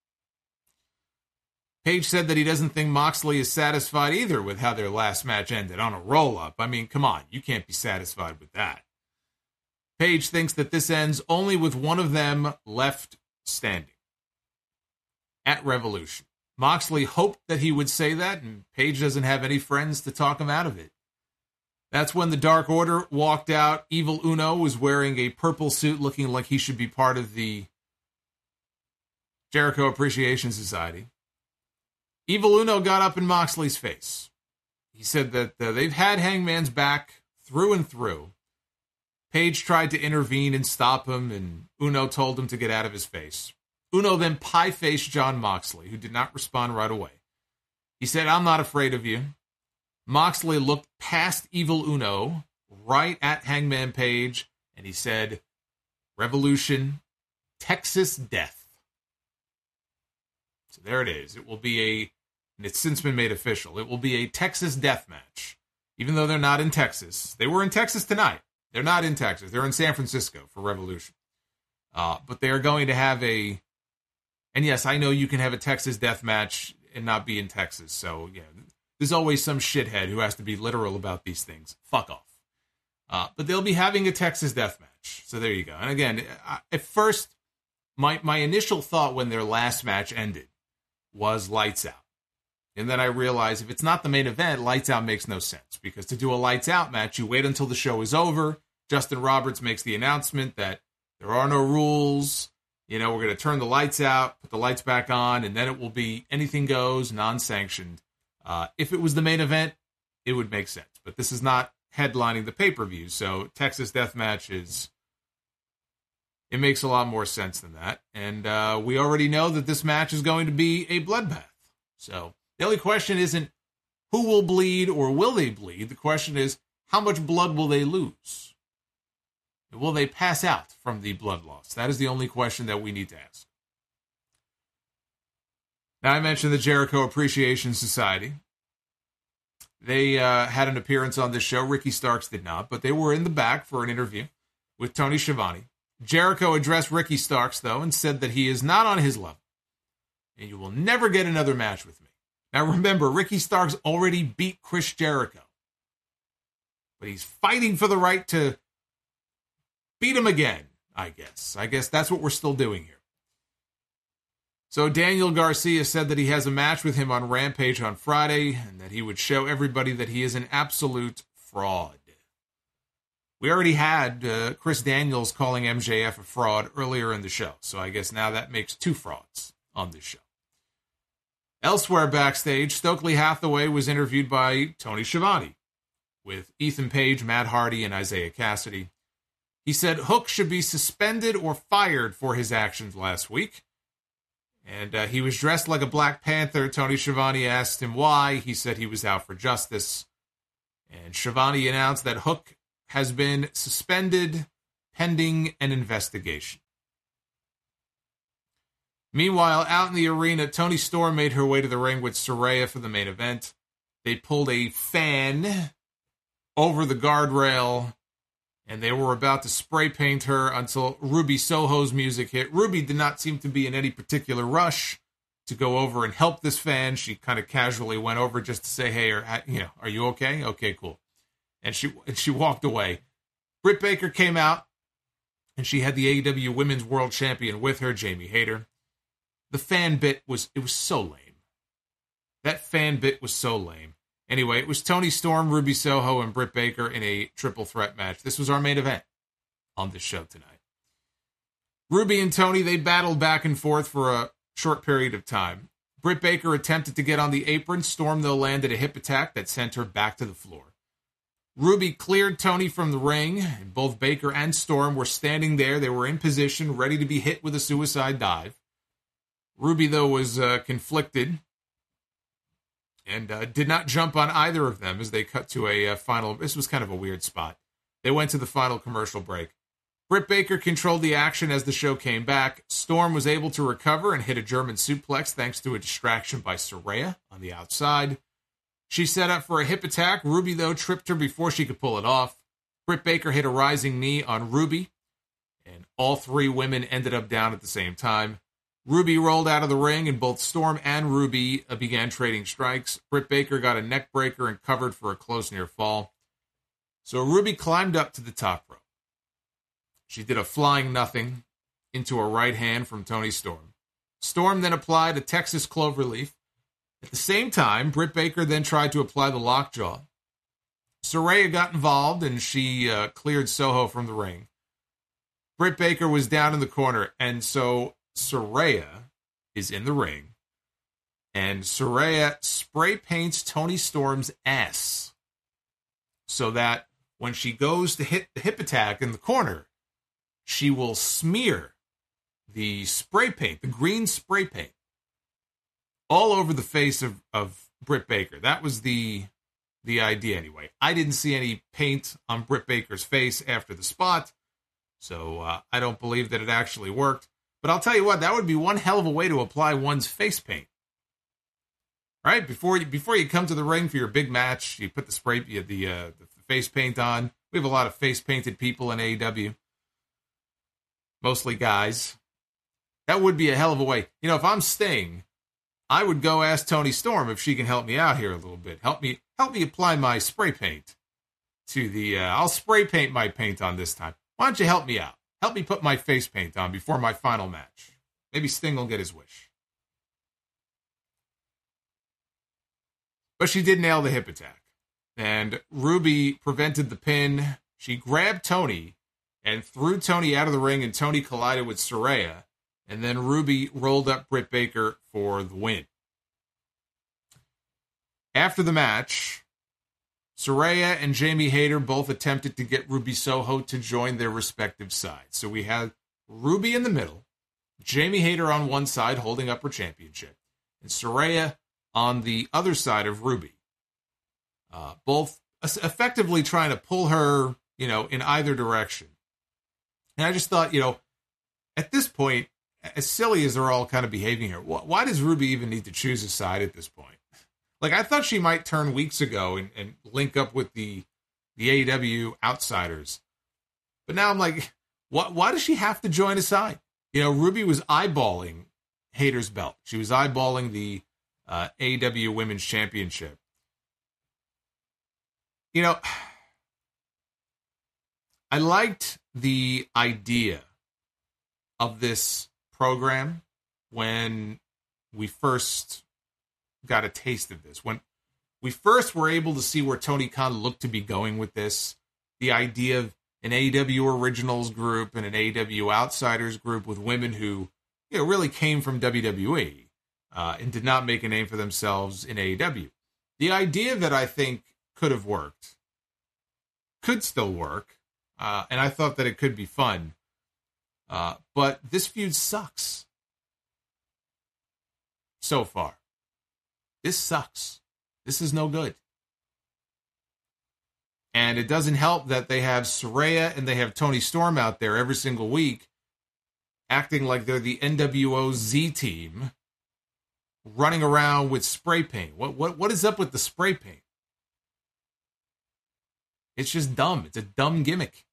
Page said that he doesn't think Moxley is satisfied either with how their last match ended on a roll-up. I mean, come on, you can't be satisfied with that. Page thinks that this ends only with one of them left standing at Revolution. Moxley hoped that he would say that, and Page doesn't have any friends to talk him out of it. That's when the Dark Order walked out. Evil Uno was wearing a purple suit looking like he should be part of the Jericho Appreciation Society. Evil Uno got up in Moxley's face. He said that uh, they've had Hangman's back through and through. Page tried to intervene and stop him, and Uno told him to get out of his face. Uno then pie-faced Jon Moxley, who did not respond right away. He said, I'm not afraid of you. Moxley looked past Evil Uno, right at Hangman Page, and he said, Revolution, Texas Death. So there it is. It will be a, and it's since been made official, it will be a Texas Death match. Even though they're not in Texas. They were in Texas tonight. They're not in Texas. They're in San Francisco for Revolution. Uh, but they are going to have a... And yes, I know you can have a Texas death match and not be in Texas. So, yeah, there's always some shithead who has to be literal about these things. Fuck off. Uh, but they'll be having a Texas death match. So there you go. And again, I, at first, my, my initial thought when their last match ended was lights out. And then I realized if it's not the main event, lights out makes no sense. Because to do a lights out match, you wait until the show is over. Justin Roberts makes the announcement that there are no rules. You know, we're going to turn the lights out, put the lights back on, and then it will be anything goes, non-sanctioned. Uh, if it was the main event, it would make sense. But this is not headlining the pay-per-view, so Texas Deathmatch is... It makes a lot more sense than that. And uh, we already know that this match is going to be a bloodbath. So the only question isn't who will bleed or will they bleed. The question is how much blood will they lose? Will they pass out from the blood loss? That is the only question that we need to ask. Now, I mentioned the Jericho Appreciation Society. They uh, had an appearance on this show. Ricky Starks did not, but they were in the back for an interview with Tony Schiavone. Jericho addressed Ricky Starks, though, and said that he is not on his level, and you will never get another match with me. Now, remember, Ricky Starks already beat Chris Jericho, but he's fighting for the right to beat him again, I guess. I guess that's what we're still doing here. So Daniel Garcia said that he has a match with him on Rampage on Friday, and that he would show everybody that he is an absolute fraud. We already had uh, Chris Daniels calling M J F a fraud earlier in the show, so I guess now that makes two frauds on this show. Elsewhere backstage, Stokely Hathaway was interviewed by Tony Schiavone with Ethan Page, Matt Hardy, and Isaiah Cassidy. He said Hook should be suspended or fired for his actions last week. And uh, he was dressed like a Black Panther. Tony Schiavone asked him why. He said he was out for justice. And Schiavone announced that Hook has been suspended pending an investigation. Meanwhile, out in the arena, Toni Storm made her way to the ring with Saraya for the main event. They pulled a fan over the guardrail, and they were about to spray paint her until Ruby Soho's music hit. Ruby did not seem to be in any particular rush to go over and help this fan. She kind of casually went over just to say, hey, are, you know, are you okay? Okay, cool. And she and she walked away. Britt Baker came out, and she had the A E W Women's World Champion with her, Jamie Hayter. The fan bit was, it was so lame. That fan bit was so lame. Anyway, it was Toni Storm, Ruby Soho, and Britt Baker in a triple threat match. This was our main event on this show tonight. Ruby and Toni, they battled back and forth for a short period of time. Britt Baker attempted to get on the apron. Storm, though, landed a hip attack that sent her back to the floor. Ruby cleared Toni from the ring, and both Baker and Storm were standing there. They were in position, ready to be hit with a suicide dive. Ruby, though, was uh, conflicted and uh, did not jump on either of them as they cut to a uh, final. This was kind of a weird spot. They went to the final commercial break. Britt Baker controlled the action as the show came back. Storm was able to recover and hit a German suplex thanks to a distraction by Saraya on the outside. She set up for a hip attack. Ruby, though, tripped her before she could pull it off. Britt Baker hit a rising knee on Ruby, and all three women ended up down at the same time. Ruby rolled out of the ring, and both Storm and Ruby uh, began trading strikes. Britt Baker got a neck breaker and covered for a close near fall. So Ruby climbed up to the top rope. She did a flying nothing into a right hand from Toni Storm. Storm then applied a Texas cloverleaf. At the same time, Britt Baker then tried to apply the lockjaw. Saraya got involved, and she uh, cleared Soho from the ring. Britt Baker was down in the corner, and so Saraya is in the ring, and Saraya spray paints Toni Storm's ass so that when she goes to hit the hip attack in the corner, she will smear the spray paint, the green spray paint, all over the face of, of Britt Baker. That was the the idea anyway. I didn't see any paint on Britt Baker's face after the spot, so uh, I don't believe that it actually worked. But I'll tell you what, that would be one hell of a way to apply one's face paint. Right? Before you, before you come to the ring for your big match, you put the spray, the, the, uh, the face paint on. We have a lot of face-painted people in A E W. Mostly guys. That would be a hell of a way. You know, if I'm Sting, I would go ask Toni Storm if she can help me out here a little bit. Help me help me apply my spray paint to the... Uh, I'll spray paint my paint on this time. Why don't you help me out? Help me put my face paint on before my final match. Maybe Sting will get his wish. But she did nail the hip attack. And Ruby prevented the pin. She grabbed Toni and threw Toni out of the ring, and Toni collided with Saraya. And then Ruby rolled up Britt Baker for the win. After the match, Saraya and Jamie Hayter both attempted to get Ruby Soho to join their respective sides. So we had Ruby in the middle, Jamie Hayter on one side holding up her championship, and Saraya on the other side of Ruby. Uh, both effectively trying to pull her, you know, in either direction. And I just thought, you know, at this point, as silly as they're all kind of behaving here, why does Ruby even need to choose a side at this point? Like, I thought she might turn weeks ago and, and link up with the the A E W outsiders. But now I'm like, what, why does she have to join a side? You know, Ruby was eyeballing Hayter's belt. She was eyeballing the uh, A E W Women's Championship. You know, I liked the idea of this program when we first got a taste of this. When we first were able to see where Tony Khan looked to be going with this, the idea of an A E W Originals group and an A E W Outsiders group with women who, you know, really came from W W E uh, and did not make a name for themselves in A E W. The idea that I think could have worked, could still work, uh, and I thought that it could be fun, uh, but this feud sucks so far. This sucks. This is no good. And it doesn't help that they have Saraya and they have Tony Storm out there every single week acting like they're the N W O Z team running around with spray paint. What what what is up with the spray paint? It's just dumb. It's a dumb gimmick.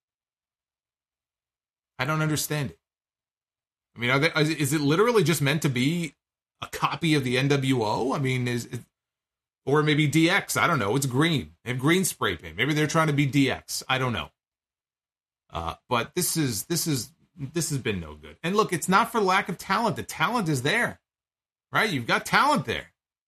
I don't understand it. I mean, are they, is it literally just meant to be a copy of the N W O? I mean, is it, or maybe D X. I don't know. It's green. They have green spray paint. Maybe they're trying to be D X. I don't know. Uh, but this is this is this has been no good. And look, it's not for lack of talent. The talent is there, right? You've got talent there.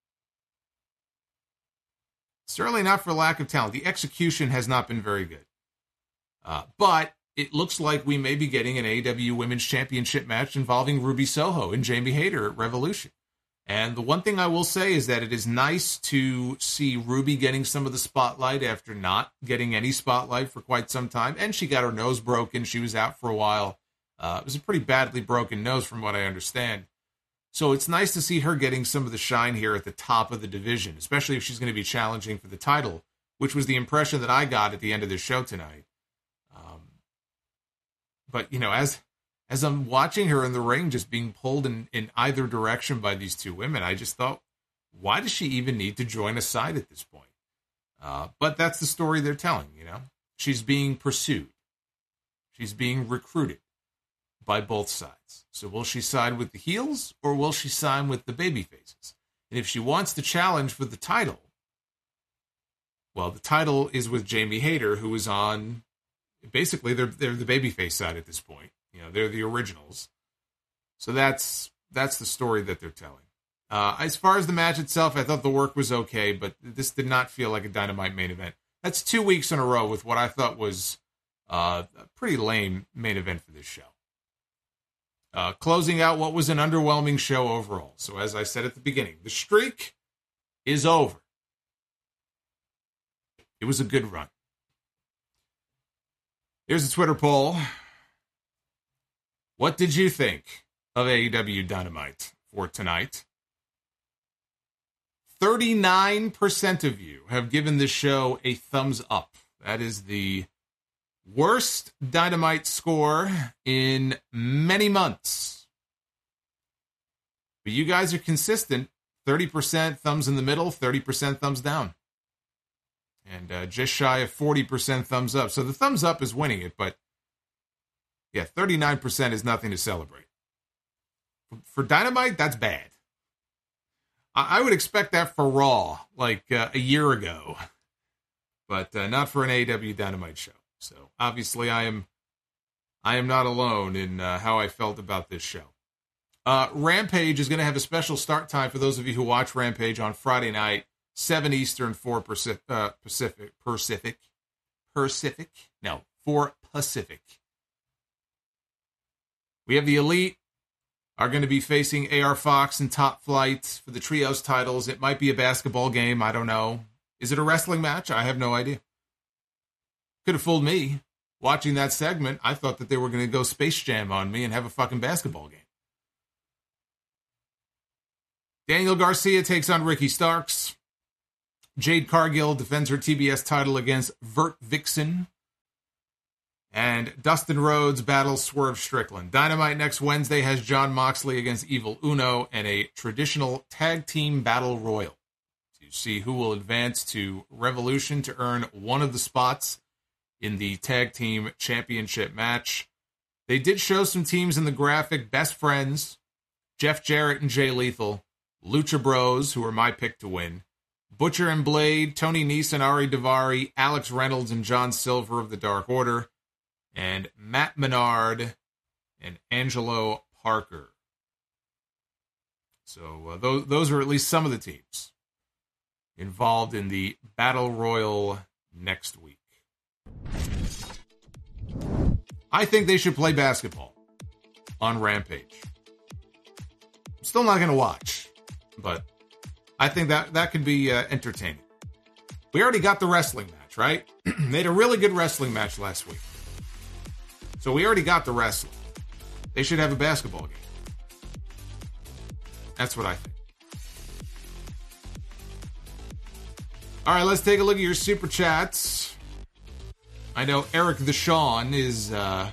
Certainly not for lack of talent. The execution has not been very good. Uh, but it looks like we may be getting an A E W Women's Championship match involving Ruby Soho and Jamie Hayter at Revolution. And the one thing I will say is that it is nice to see Ruby getting some of the spotlight after not getting any spotlight for quite some time. And she got her nose broken. She was out for a while. Uh, it was a pretty badly broken nose from what I understand. So it's nice to see her getting some of the shine here at the top of the division, especially if she's going to be challenging for the title, which was the impression that I got at the end of the show tonight. Um, but, you know, as... As I'm watching her in the ring just being pulled in, in either direction by these two women, I just thought, why does she even need to join a side at this point? Uh, but that's the story they're telling, you know? She's being pursued. She's being recruited by both sides. So will she side with the heels or will she side with the baby faces? And if she wants to challenge for the title, well, the title is with Jamie Hayter, who is on, basically, they're, they're the babyface side at this point. You know, they're the originals. So that's that's the story that they're telling. Uh, as far as the match itself, I thought the work was okay, but this did not feel like a Dynamite main event. That's two weeks in a row with what I thought was uh, a pretty lame main event for this show. Uh, closing out what was an underwhelming show overall. So as I said at the beginning, the streak is over. It was a good run. Here's a Twitter poll. What did you think of A E W Dynamite for tonight? thirty-nine percent of you have given this show a thumbs up. That is the worst Dynamite score in many months. But you guys are consistent. thirty percent thumbs in the middle, thirty percent thumbs down. And uh, just shy of forty percent thumbs up. So the thumbs up is winning it, but yeah, thirty-nine percent is nothing to celebrate. For Dynamite, that's bad. I would expect that for Raw, like uh, a year ago. But uh, not for an A E W Dynamite show. So, obviously, I am I am not alone in uh, how I felt about this show. Uh, Rampage is going to have a special start time for those of you who watch Rampage on Friday night, seven Eastern, four Pacific, uh, Pacific, Pacific, Pacific, no, four Pacific. We have the Elite are going to be facing A R Fox and Top Flight for the trios titles. It might be a basketball game. I don't know. Is it a wrestling match? I have no idea. Could have fooled me. Watching that segment, I thought that they were going to go Space Jam on me and have a fucking basketball game. Daniel Garcia takes on Ricky Starks. Jade Cargill defends her T B S title against Vert Vixen. And Dustin Rhodes battles Swerve Strickland. Dynamite next Wednesday has Jon Moxley against Evil Uno and a traditional tag team battle royal. To see who will advance to Revolution to earn one of the spots in the tag team championship match. They did show some teams in the graphic. Best Friends, Jeff Jarrett and Jay Lethal, Lucha Bros, who are my pick to win, Butcher and Blade, Tony Nese and Ari Daivari, Alex Reynolds and John Silver of the Dark Order, and Matt Menard and Angelo Parker. So uh, those, those are at least some of the teams involved in the Battle Royal next week. I think they should play basketball on Rampage. I'm still not going to watch, but I think that, that could be uh, entertaining. We already got the wrestling match, right? They had a really good wrestling match last week. So we already got the wrestling. They should have a basketball game. That's what I think. All right, let's take a look at your super chats. I know Eric the Shawn is uh,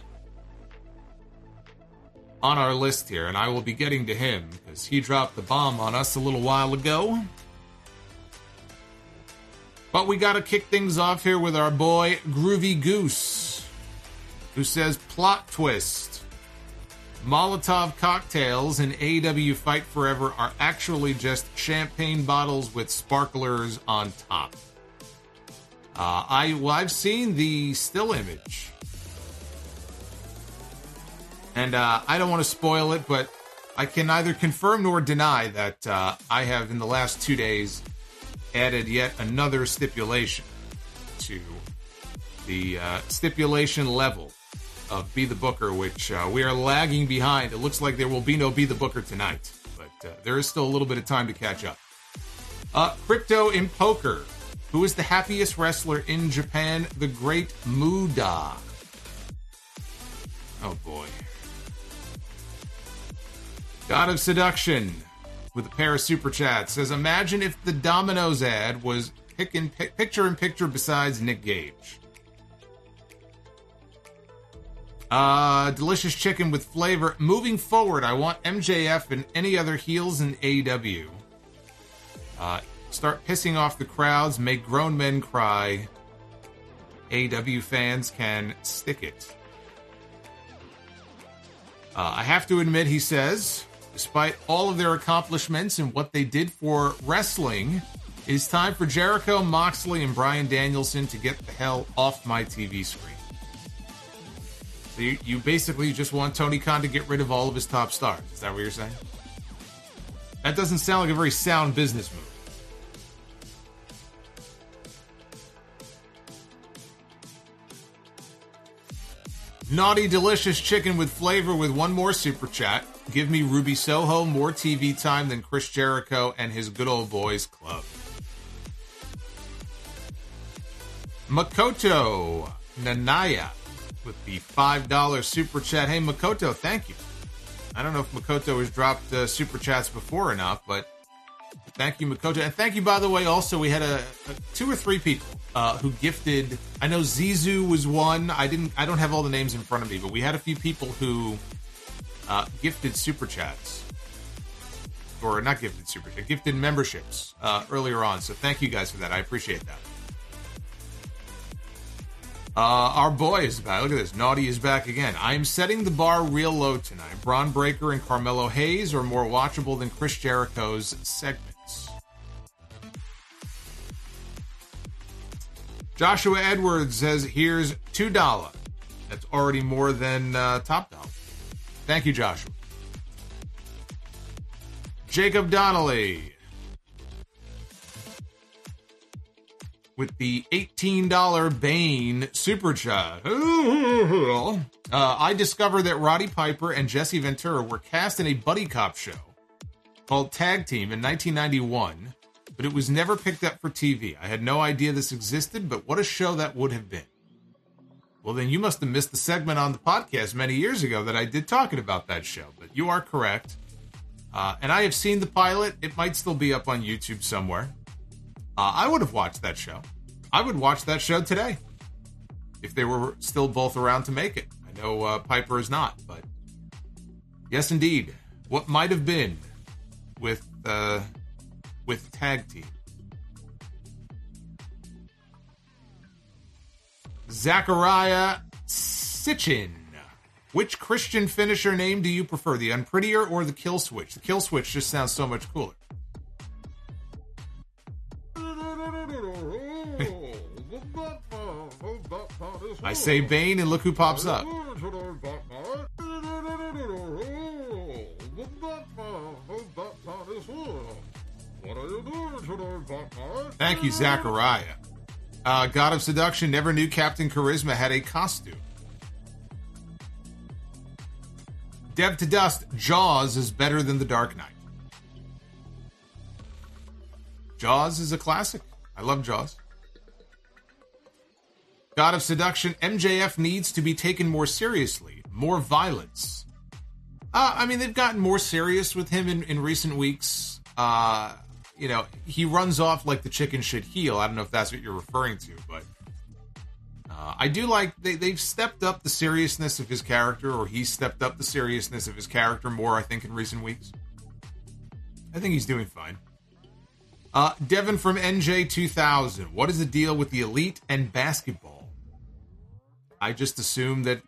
on our list here, and I will be getting to him because he dropped the bomb on us a little while ago. But we got to kick things off here with our boy Groovy Goose, who says, plot twist. Molotov cocktails in A E W Fight Forever are actually just champagne bottles with sparklers on top. Uh, I, well, I've seen the still image. And uh, I don't want to spoil it, but I can neither confirm nor deny that uh, I have, in the last two days, added yet another stipulation to the uh, stipulation level of Be the Booker, which uh, we are lagging behind. It looks like there will be no Be the Booker tonight, but uh, there is still a little bit of time to catch up. Uh, Crypto in Poker. Who is the happiest wrestler in Japan? The Great Muda. Oh boy. God of Seduction, with a pair of super chats, says, imagine if the Domino's ad was pick in, pick, picture in picture besides Nick Gage. Uh, delicious chicken with flavor. Moving forward, I want M J F and any other heels in A E W. Uh, start pissing off the crowds, make grown men cry. A E W fans can stick it. Uh, I have to admit, he says, despite all of their accomplishments and what they did for wrestling, it is time for Jericho, Moxley, and Bryan Danielson to get the hell off my T V screen. So you, you basically just want Tony Khan to get rid of all of his top stars. Is that what you're saying? That doesn't sound like a very sound business move. Naughty delicious chicken with flavor with one more super chat. Give me Ruby Soho more T V time than Chris Jericho and his good old boys club. Makoto Nanaya with the five dollars super chat. Hey, Makoto, thank you. I don't know if Makoto has dropped uh, super chats before or not, but thank you, Makoto. And thank you, by the way, also, we had a, a two or three people uh, who gifted. I know Zizu was one. I didn't. I don't have all the names in front of me, but we had a few people who uh, gifted super chats. Or not gifted super chat, gifted memberships uh, earlier on. So thank you guys for that. I appreciate that. Uh, our boy is back. Look at this. Naughty is back again. I am setting the bar real low tonight. Braun Breaker and Carmelo Hayes are more watchable than Chris Jericho's segments. Joshua Edwards says, here's two dollars. That's already more than uh, Top Dollar. Thank you, Joshua. Jacob Donnelly with the eighteen dollars Bane super chat. Uh, I discovered that Roddy Piper and Jesse Ventura were cast in a buddy cop show called Tag Team in nineteen ninety-one, but it was never picked up for T V. I had no idea this existed, but what a show that would have been. Well, then you must have missed the segment on the podcast many years ago that I did talking about that show, but you are correct. Uh, and I have seen the pilot. It might still be up on YouTube somewhere. Uh, I would have watched that show. I would watch that show today if they were still both around to make it. I know uh, Piper is not, but yes, indeed. What might have been with uh, with Tag Team. Zachariah Sitchin. Which Christian finisher name do you prefer, the Unprettier or the Kill Switch? The Kill Switch just sounds so much cooler. I say Bane and look who pops up. Thank you, Zachariah. Uh, God of Seduction never knew Captain Charisma had a costume. Dev to Dust, Jaws is better than The Dark Knight. Jaws is a classic. I love Jaws. God of Seduction, M J F needs to be taken more seriously. More violence. Uh, I mean, they've gotten more serious with him in, in recent weeks. Uh, you know, he runs off like the chicken should heal. I don't know if that's what you're referring to, but uh, I do like they, they've stepped up the seriousness of his character, or he's stepped up the seriousness of his character more, I think, in recent weeks. I think he's doing fine. Uh, Devin from N J two thousand. What is the deal with the Elite and basketball? I just assume that...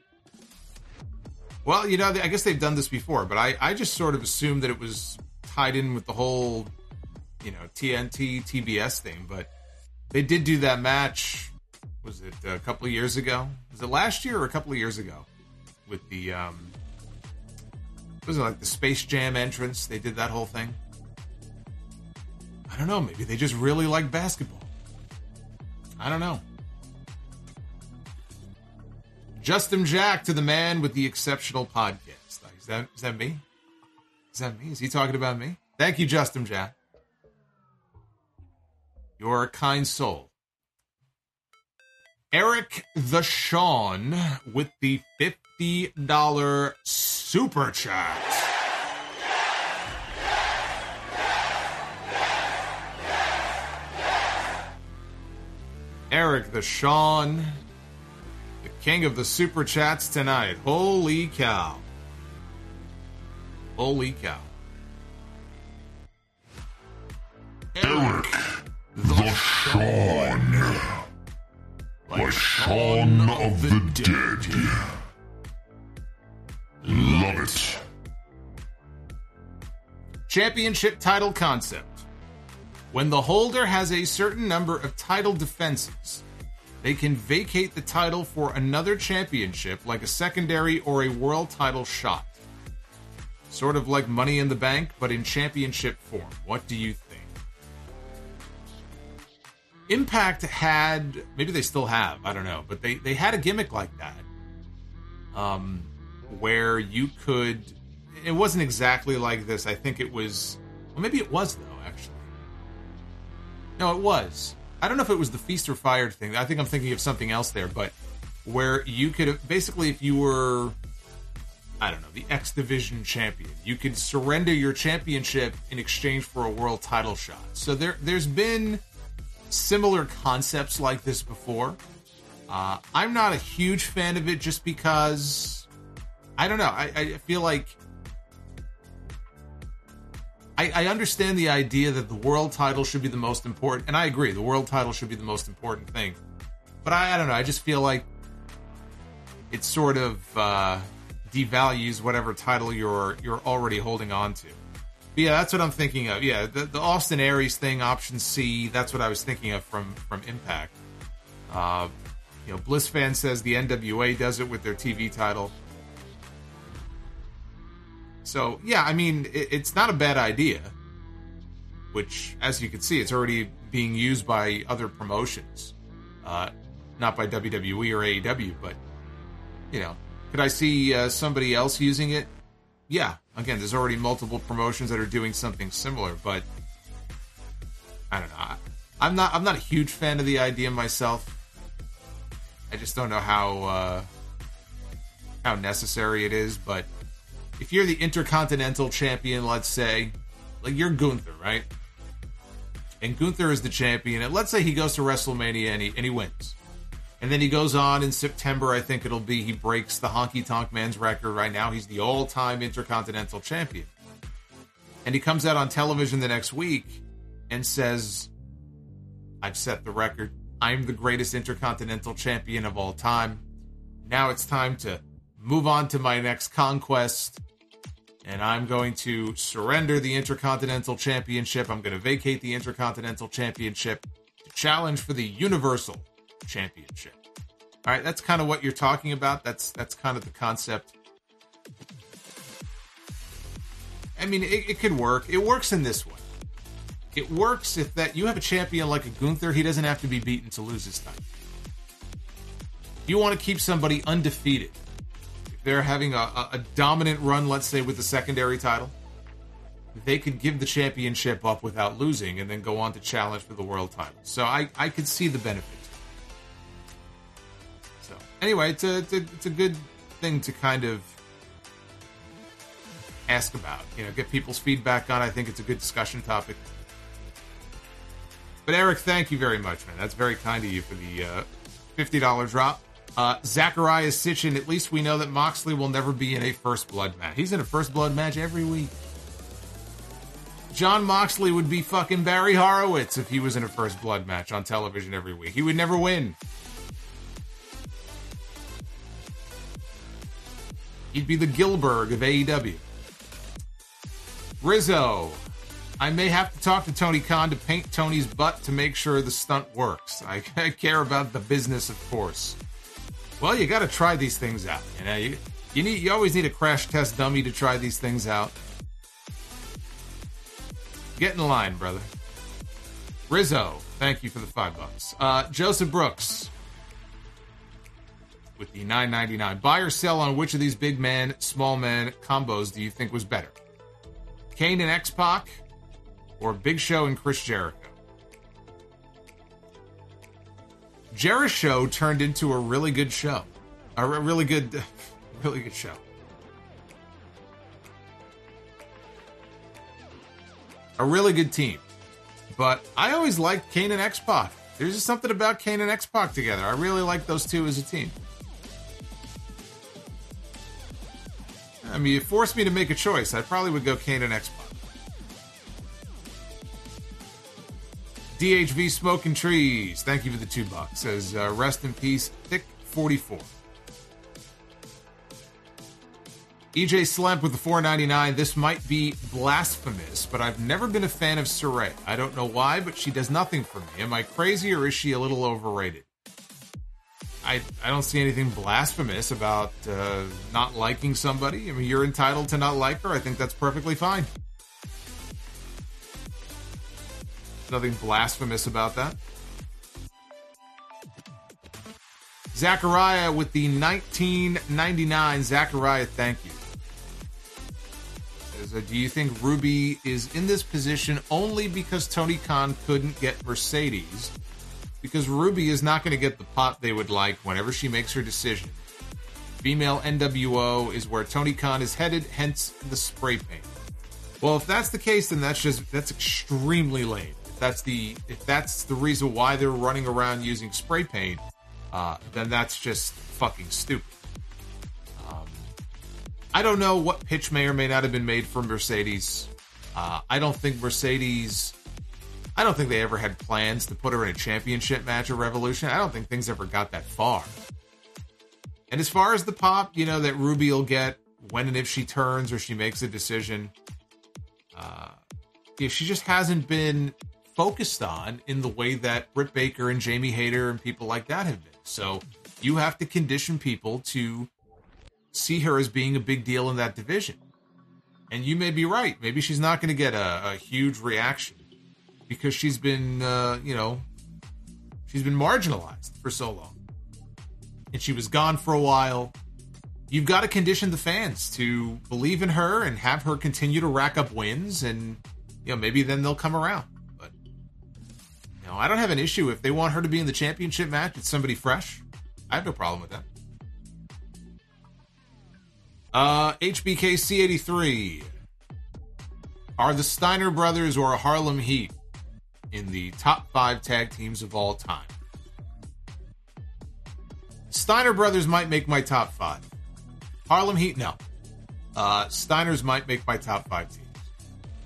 Well, you know, I guess they've done this before, but I, I just sort of assumed that it was tied in with the whole, you know, T N T, T B S thing, but they did do that match, was it a couple of years ago? Was it last year or a couple of years ago? With the, um, was it like the Space Jam entrance? They did that whole thing. I don't know, maybe they just really like basketball. I don't know. Justin Jack to the man with the exceptional podcast. Is that, is that me? Is that me? Is he talking about me? Thank you, Justin Jack. You're a kind soul. Eric the Sean with the fifty dollars super chat. Eric the Sean, the king of the super chats tonight. Holy cow. Holy cow. Eric the Sean. Like Shaun of the Dead. Love it. Championship title concept. When the holder has a certain number of title defenses, they can vacate the title for another championship, like a secondary or a world title shot. Sort of like Money in the Bank, but in championship form. What do you think? Impact had, maybe they still have, I don't know, but they, they had a gimmick like that. Um, where you could, it wasn't exactly like this. I think it was, well, maybe it was though, actually. No, it was. I don't know if it was the Feast or Fired thing. I think I'm thinking of something else there, but where you could, basically if you were, I don't know, the X Division champion, you could surrender your championship in exchange for a world title shot. So there, there's been similar concepts like this before. Uh, I'm not a huge fan of it just because, I don't know, I, I feel like I, I understand the idea that the world title should be the most important, and I agree, the world title should be the most important thing. But I, I don't know, I just feel like it sort of uh, devalues whatever title you're you're already holding on to. But yeah, that's what I'm thinking of. Yeah, the, the Austin Aries thing, option C, that's what I was thinking of from, from Impact. Uh, you know, Bliss Fan says the N W A does it with their T V title. So, yeah, I mean, it, it's not a bad idea, which, as you can see, it's already being used by other promotions. Uh, not by W W E or A E W, but, you know, could I see uh, somebody else using it? Yeah, again, there's already multiple promotions that are doing something similar, but I don't know. I, I'm not I'm not a huge fan of the idea myself. I just don't know how uh, how necessary it is, but if you're the Intercontinental Champion, let's say, like you're Gunther, right? And Gunther is the champion, and let's say he goes to WrestleMania and he, and he wins. And then he goes on in September, I think it'll be, he breaks the Honky Tonk Man's record right now. He's the all-time Intercontinental Champion. And he comes out on television the next week and says, I've set the record. I'm the greatest Intercontinental Champion of all time. Now it's time to move on to my next conquest. And I'm going to surrender the Intercontinental Championship. I'm going to vacate the Intercontinental Championship to challenge for the Universal Championship. All right, that's kind of what you're talking about. That's that's kind of the concept. I mean, it, it could work. It works in this way. It works if that you have a champion like a Gunther, he doesn't have to be beaten to lose his title. You want to keep somebody undefeated. If they're having a, a, a dominant run, let's say, with the secondary title, they could give the championship up without losing and then go on to challenge for the world title. So I, I could see the benefit. So anyway, it's a, it's a, it's a good thing to kind of ask about, you know, get people's feedback on. I think it's a good discussion topic. But Eric, thank you very much, man. That's very kind of you for the uh, fifty dollars drop. Uh, Zachariah Sitchin, at least we know that Moxley will never be in a First Blood match. He's in a First Blood match every week. John Moxley would be fucking Barry Horowitz if he was in a First Blood match on television every week. He would never win. He'd be the Gilbert of A E W. Rizzo, I may have to talk to Tony Khan to paint Tony's butt to make sure the stunt works. I, I care about the business, of course. Well, you got to try these things out. You know, you, you need you always need a crash test dummy to try these things out. Get in line, brother. Rizzo, thank you for the five bucks. Uh, Joseph Brooks with the nine ninety-nine. Buy or sell on which of these big man, small man combos do you think was better? Kane and X-Pac or Big Show and Chris Jericho? Jericho turned into a really good show. A really good, really good show. A really good team. But I always liked Kane and X-Pac. There's just something about Kane and X-Pac together. I really like those two as a team. I mean, you forced me to make a choice. I probably would go Kane and X-Pac. D H V Smoking Trees, thank you for the two bucks. Says, uh, rest in peace, Thick forty-four. E J Slemp with the four ninety-nine. This might be blasphemous, but I've never been a fan of Sarray. I don't know why, but she does nothing for me. Am I crazy or is she a little overrated? I, I don't see anything blasphemous about uh, not liking somebody. I mean, you're entitled to not like her. I think that's perfectly fine. Nothing blasphemous about that. Zachariah with the nineteen ninety-nine. Zachariah, thank you. Says, uh, do you think Ruby is in this position only because Tony Khan couldn't get Mercedes? Because Ruby is not going to get the pop they would like whenever she makes her decision. Female N W O is where Tony Khan is headed, hence the spray paint. Well, if that's the case, then that's just that's extremely lame. If that's the if that's the reason why they're running around using spray paint, uh, then that's just fucking stupid. Um, I don't know what pitch may or may not have been made for Mercedes. Uh, I don't think Mercedes. I don't think they ever had plans to put her in a championship match at Revolution. I don't think things ever got that far. And as far as the pop, you know, that Ruby will get when and if she turns or she makes a decision, uh, yeah, she just hasn't been focused on in the way that Britt Baker and Jamie Hayter and people like that have been. So you have to condition people to see her as being a big deal in that division. And you may be right. Maybe she's not going to get a, a huge reaction because she's been, uh, you know, she's been marginalized for so long. And she was gone for a while. You've got to condition the fans to believe in her and have her continue to rack up wins. And, you know, maybe then they'll come around. But, you know, I don't have an issue. If they want her to be in the championship match, it's somebody fresh. I have no problem with that. Uh, H B K C eighty-three. Are the Steiner Brothers or Harlem Heat in the top five tag teams of all time? Steiner Brothers might make my top five. Harlem Heat, no. Uh, Steiners might make my top five teams.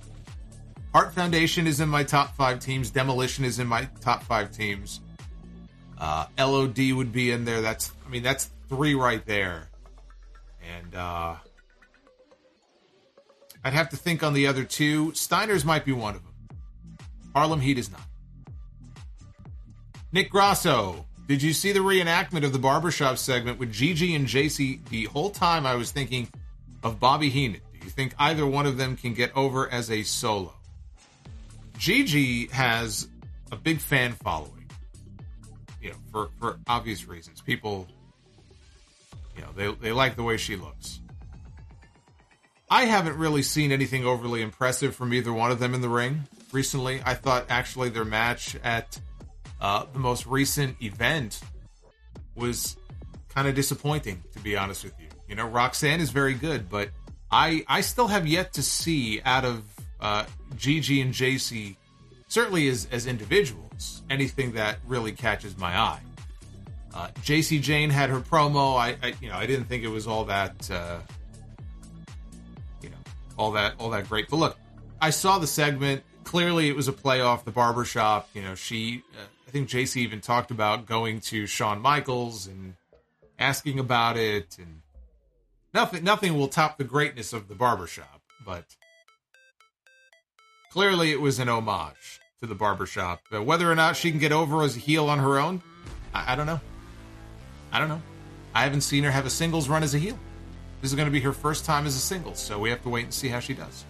Hart Foundation is in my top five teams. Demolition is in my top five teams. Uh, L O D would be in there. That's, I mean, that's three right there. And uh, I'd have to think on the other two. Steiner's might be one of them. Harlem Heat is not. Nick Grasso, did you see the reenactment of the barbershop segment with Gigi and J C? The whole time I was thinking of Bobby Heenan. Do you think either one of them can get over as a solo? Gigi has a big fan following, you know, for, for obvious reasons. People, you know, they, they like the way she looks. I haven't really seen anything overly impressive from either one of them in the ring recently. I thought actually their match at uh, the most recent event was kind of disappointing, to be honest with you. You know, Roxanne is very good, but I I still have yet to see out of uh, Gigi and J C, certainly as, as individuals, anything that really catches my eye. Uh, J C Jane had her promo. I, I you know I didn't think it was all that uh, you know all that all that great. But look, I saw the segment. Clearly, it was a play off the barbershop. You know, she uh, I think J C even talked about going to Shawn Michaels and asking about it, and nothing nothing will top the greatness of the barbershop. But clearly, it was an homage to the barbershop. Uh, whether or not she can get over as a heel on her own, I, I don't know. I don't know. I haven't seen her have a singles run as a heel. This is going to be her first time as a singles, so we have to wait and see how she does.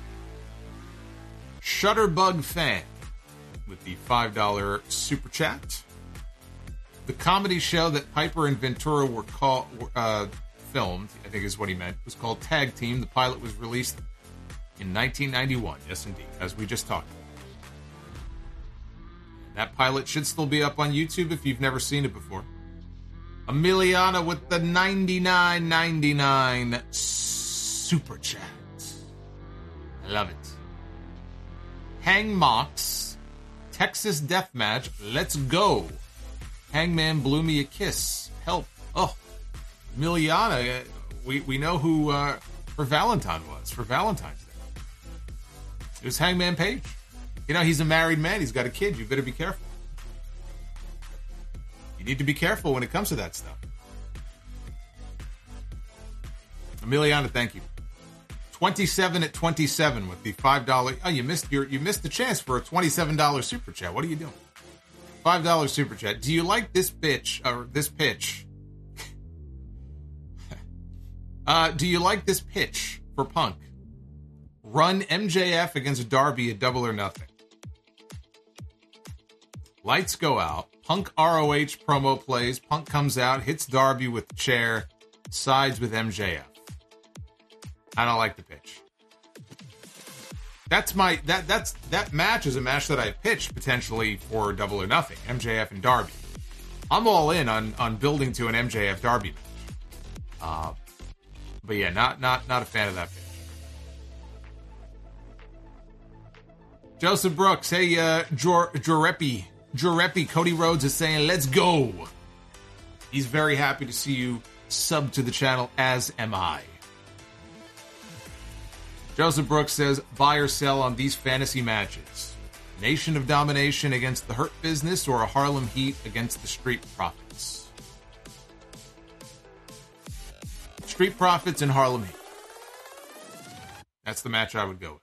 Shutterbug Fan with the five dollars super chat. The comedy show that Piper and Ventura were called, uh, filmed, I think is what he meant, was called Tag Team. The pilot was released in nineteen ninety-one. Yes, indeed, as we just talked about. That pilot should still be up on YouTube if you've never seen it before. Emiliana with the ninety-nine ninety-nine super chat. I love it. Hang Mox, Texas Deathmatch, let's go. Hangman blew me a kiss. Help. Oh, Emiliana, we, we know who uh, her Valentine was for Valentine's Day. It was Hangman Page. You know, he's a married man. He's got a kid. You better be careful. You need to be careful when it comes to that stuff. Emiliana, thank you. twenty-seven at twenty-seven with the five dollars. Oh, you missed your you missed the chance for a twenty-seven dollars super chat. What are you doing? five dollars super chat. Do you like this bitch or this pitch? uh, do you like this pitch for Punk? Run M J F against Darby at Double or Nothing. Lights go out. Punk R O H promo plays. Punk comes out, hits Darby with the chair, sides with M J F. I don't like the pitch. That's my that that's that match is a match that I pitched potentially for Double or Nothing. M J F and Darby. I'm all in on on building to an M J F Darby match. Uh, but yeah, not not not a fan of that pitch. Joseph Brooks, hey, uh, Jorepi, Jorepi, Cody Rhodes is saying, let's go. He's very happy to see you sub to the channel, as am I. Joseph Brooks says, buy or sell on these fantasy matches. Nation of Domination against the Hurt Business or a Harlem Heat against the Street Profits? Street Profits and Harlem Heat. That's the match I would go with.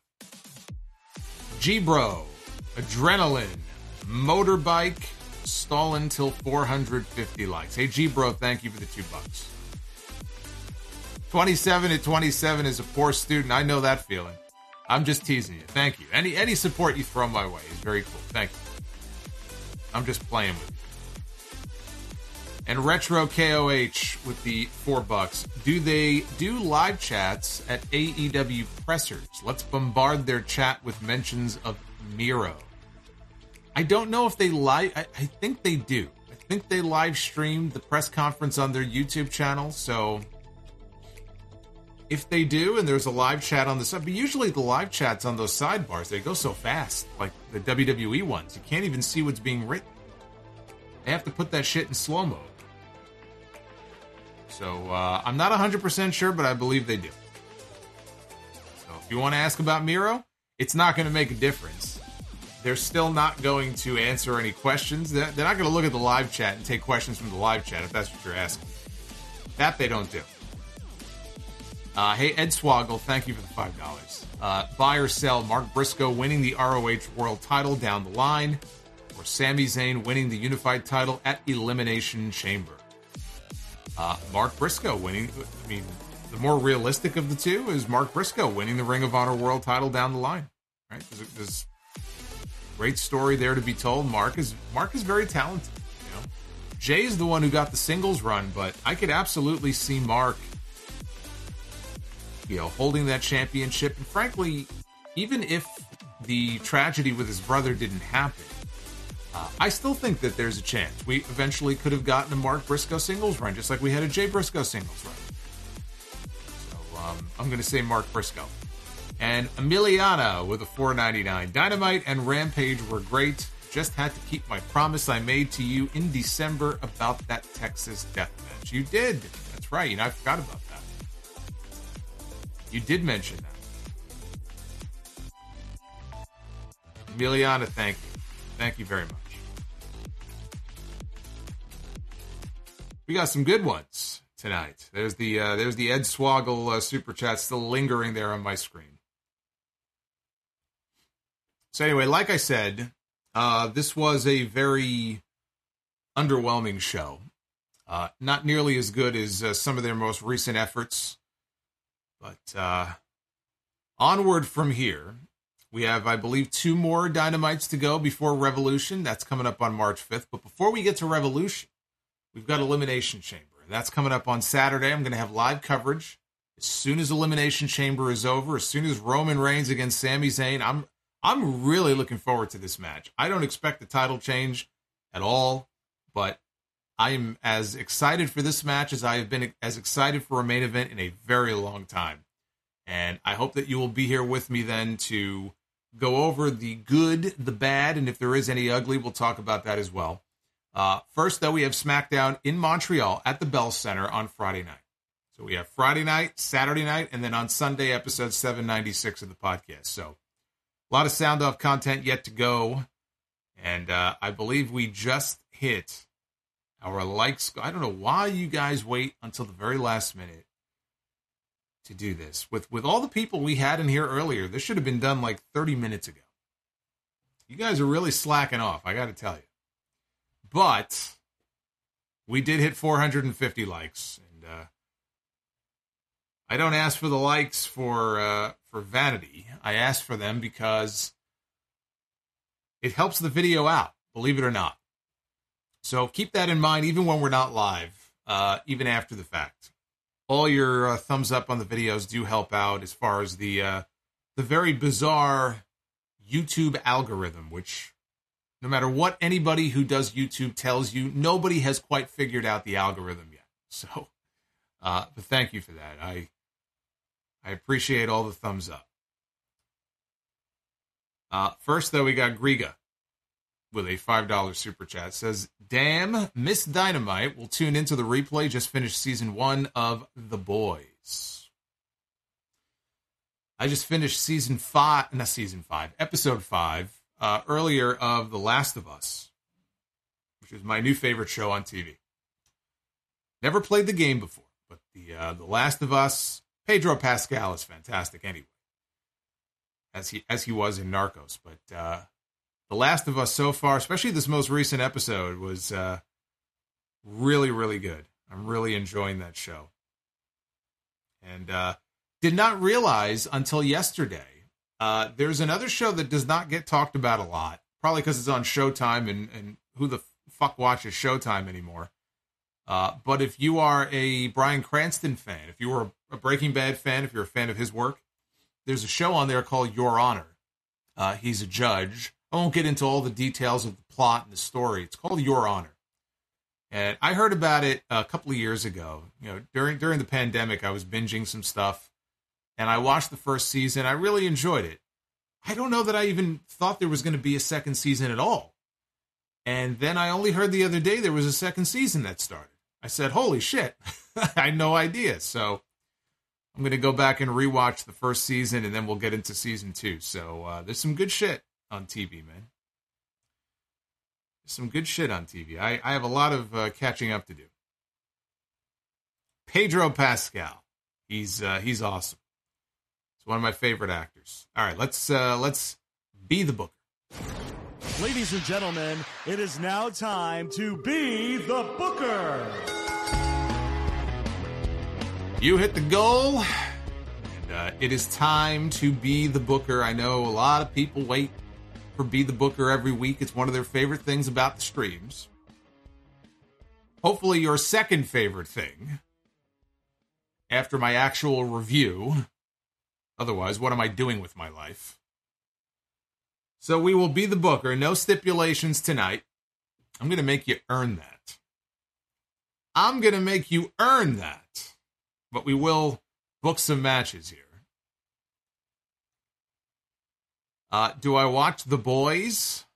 G-Bro, Adrenaline, Motorbike, stalling till four hundred fifty likes. Hey, G-Bro, thank you for the two bucks. twenty-seven at twenty-seven is a poor student. I know that feeling. I'm just teasing you. Thank you. Any any support you throw my way is very cool. Thank you. I'm just playing with you. And Retro K O H with the four bucks. Do they do live chats at A E W pressers? Let's bombard their chat with mentions of Miro. I don't know if they live. I, I think they do. I think they live streamed the press conference on their YouTube channel. So if they do, and there's a live chat on the side, but usually the live chats on those sidebars, they go so fast, like the W W E ones, you can't even see what's being written. They have to put that shit in slow mo. So uh, I'm not one hundred percent sure, but I believe they do. So if you want to ask about Miro, it's not going to make a difference. they're still not going to answer any questions. They're, they're not going to look at the live chat and take questions from the live chat, if that's what you're asking. That they don't do. Uh, hey, Ed Swoggle, thank you for the five dollars. Uh, buy or sell Mark Briscoe winning the R O H World title down the line, or Sami Zayn winning the Unified title at Elimination Chamber. Uh, Mark Briscoe winning, I mean, the more realistic of the two is Mark Briscoe winning the Ring of Honor World title down the line. Right? There's, there's a great story there to be told. Mark is Mark is very talented. You know, Jay is the one who got the singles run, but I could absolutely see Mark, you know, holding that championship. And frankly, even if the tragedy with his brother didn't happen, uh, I still think that there's a chance we eventually could have gotten a Mark Briscoe singles run, just like we had a Jay Briscoe singles run. So um, I'm going to say Mark Briscoe. And Emiliana with a four ninety-nine. Dynamite and Rampage were great. Just had to keep my promise I made to you in December about that Texas death match. You did. That's right. You know, I forgot about that. You did mention that. Emiliana, thank you. Thank you very much. We got some good ones tonight. There's the uh, there's the Ed Swoggle uh, super chat still lingering there on my screen. So anyway, like I said, uh, this was a very underwhelming show. Uh, not nearly as good as uh, some of their most recent efforts. But uh, onward from here, we have, I believe, two more Dynamites to go before Revolution. That's coming up on March fifth. But before we get to Revolution, we've got Elimination Chamber. And that's coming up on Saturday. I'm going to have live coverage as soon as Elimination Chamber is over, as soon as Roman Reigns against Sami Zayn. I'm I'm really looking forward to this match. I don't expect a title change at all, but I am as excited for this match as I have been as excited for a main event in a very long time. And I hope that you will be here with me then to go over the good, the bad, and if there is any ugly, we'll talk about that as well. Uh, first, though, we have SmackDown in Montreal at the Bell Center on Friday night. So we have Friday night, Saturday night, and then on Sunday, episode seven ninety-six of the podcast. So a lot of sound-off content yet to go. And uh, I believe we just hit our likes. I don't know why you guys wait until the very last minute to do this. With with all the people we had in here earlier, this should have been done like thirty minutes ago. You guys are really slacking off, I got to tell you. But we did hit four hundred fifty likes. And uh, I don't ask for the likes for uh, for vanity. I ask for them because it helps the video out, believe it or not. So keep that in mind, even when we're not live, uh, even after the fact. All your uh, thumbs up on the videos do help out as far as the uh, the very bizarre YouTube algorithm, which no matter what anybody who does YouTube tells you, nobody has quite figured out the algorithm yet. So, uh, but thank you for that. I I appreciate all the thumbs up. Uh, first, though, we got Griga with a five dollars super chat. Says, damn, Miss Dynamite will tune into the replay. Just finished season one of The Boys. I just finished season five, not season five, episode five, uh, earlier of The Last of Us, which is my new favorite show on T V. Never played the game before, but the uh, The Last of Us, Pedro Pascal is fantastic anyway, as he as he was in Narcos. But uh, The Last of Us so far, especially this most recent episode, was uh, really, really good. I'm really enjoying that show. And uh, did not realize until yesterday, uh, there's another show that does not get talked about a lot, probably because it's on Showtime, and, and who the fuck watches Showtime anymore? Uh, but if you are a Bryan Cranston fan, if you were a Breaking Bad fan, if you're a fan of his work, there's a show on there called Your Honor. Uh, he's a judge. I won't get into all the details of the plot and the story. It's called Your Honor. And I heard about it a couple of years ago. You know, during during the pandemic, I was binging some stuff, and I watched the first season. I really enjoyed it. I don't know that I even thought there was going to be a second season at all. And then I only heard the other day there was a second season that started. I said, holy shit, I had no idea. So I'm going to go back and rewatch the first season, and then we'll get into season two. So uh, there's some good shit on T V, man. Some good shit on T V. I, I have a lot of uh, catching up to do. Pedro Pascal. He's uh, he's awesome. He's one of my favorite actors. All right, let's uh, let's be the Booker. Ladies and gentlemen, it is now time to be the Booker. You hit the goal, and uh, it is time to be the Booker. I know a lot of people wait for Be the Booker every week. It's one of their favorite things about the streams. Hopefully your second favorite thing after my actual review. Otherwise, what am I doing with my life? So we will be the Booker. No stipulations tonight. I'm going to make you earn that. I'm going to make you earn that. But we will book some matches here. Uh, do I watch The Boys?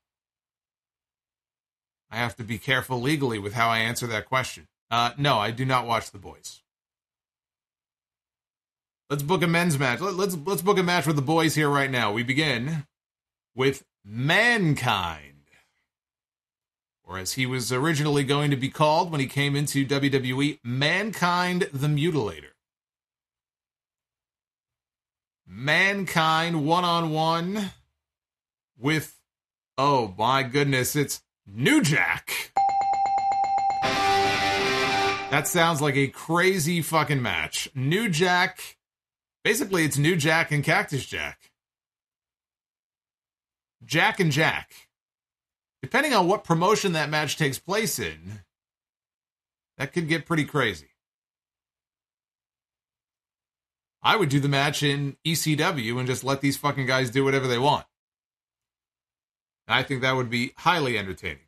I have to be careful legally with how I answer that question. Uh, no, I do not watch The Boys. Let's book a men's match. Let, let's let's book a match with The Boys here right now. We begin with Mankind, or as he was originally going to be called when he came into W W E, Mankind the Mutilator. Mankind one-on-one with, oh my goodness, it's New Jack. That sounds like a crazy fucking match. New Jack, basically it's New Jack and Cactus Jack. Jack and Jack. Depending on what promotion that match takes place in, that could get pretty crazy. I would do the match in E C W and just let these fucking guys do whatever they want. I think that would be highly entertaining.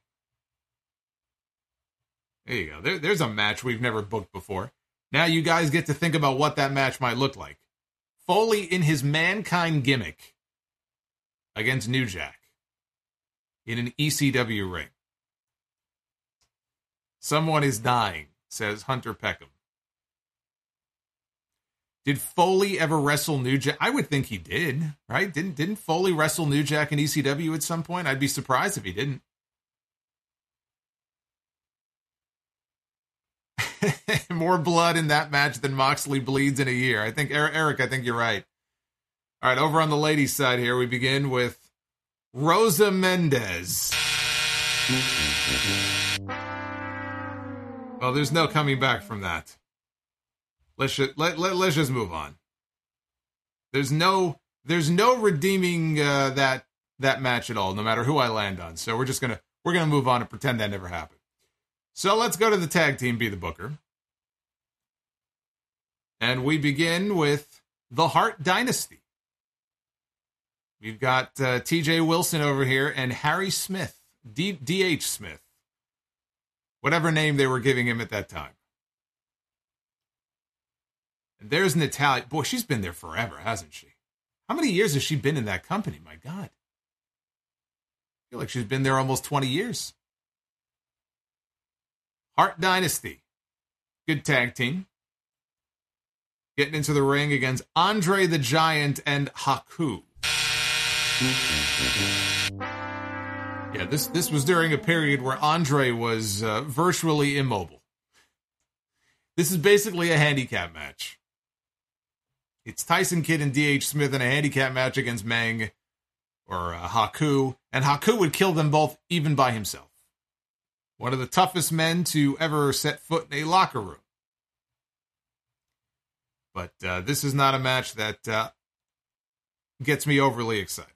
There you go. There, there's a match we've never booked before. Now you guys get to think about what that match might look like. Foley in his Mankind gimmick against New Jack in an E C W ring. Someone is dying, says Hunter Peckham. Did Foley ever wrestle New Jack? I would think he did, right? Didn't didn't Foley wrestle New Jack in E C W at some point? I'd be surprised if he didn't. More blood in that match than Moxley bleeds in a year. I think, Eric, I think you're right. All right, over on the ladies' side here, we begin with Rosa Mendez. Well, there's no coming back from that. Let's just, let, let, let's just move on. There's no there's no redeeming uh, that that match at all, no matter who I land on. So we're just gonna we're gonna move on and pretend that never happened. So let's go to the tag team, Be the Booker, and we begin with the Hart Dynasty. We've got uh, T J Wilson over here and Harry Smith, D- D.H. Smith, whatever name they were giving him at that time. There's Natalya. Boy, she's been there forever, hasn't she? How many years has she been in that company? My God. I feel like she's been there almost twenty years. Hart Dynasty. Good tag team. Getting into the ring against Andre the Giant and Haku. Yeah, this, this was during a period where Andre was uh, virtually immobile. This is basically a handicap match. It's Tyson Kidd and D H. Smith in a handicap match against Meng or uh, Haku, and Haku would kill them both even by himself. One of the toughest men to ever set foot in a locker room. But uh, this is not a match that uh, gets me overly excited.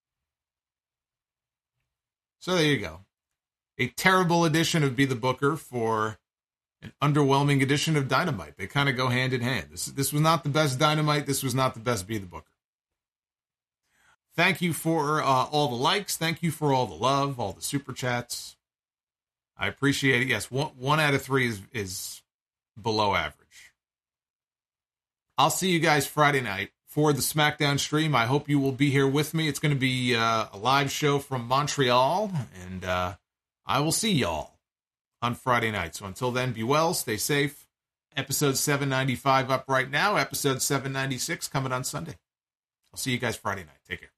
So there you go. A terrible edition of Be the Booker for an underwhelming edition of Dynamite. They kind of go hand in hand. This, this was not the best Dynamite. This was not the best Be the Booker. Thank you for uh, all the likes. Thank you for all the love, all the super chats. I appreciate it. Yes, one, one out of three is, is below average. I'll see you guys Friday night for the SmackDown stream. I hope you will be here with me. It's going to be uh, a live show from Montreal, and uh, I will see y'all on Friday night. So until then, be well, stay safe. Episode seven ninety-five up right now. Episode seven ninety-six coming on Sunday. I'll see you guys Friday night. Take care.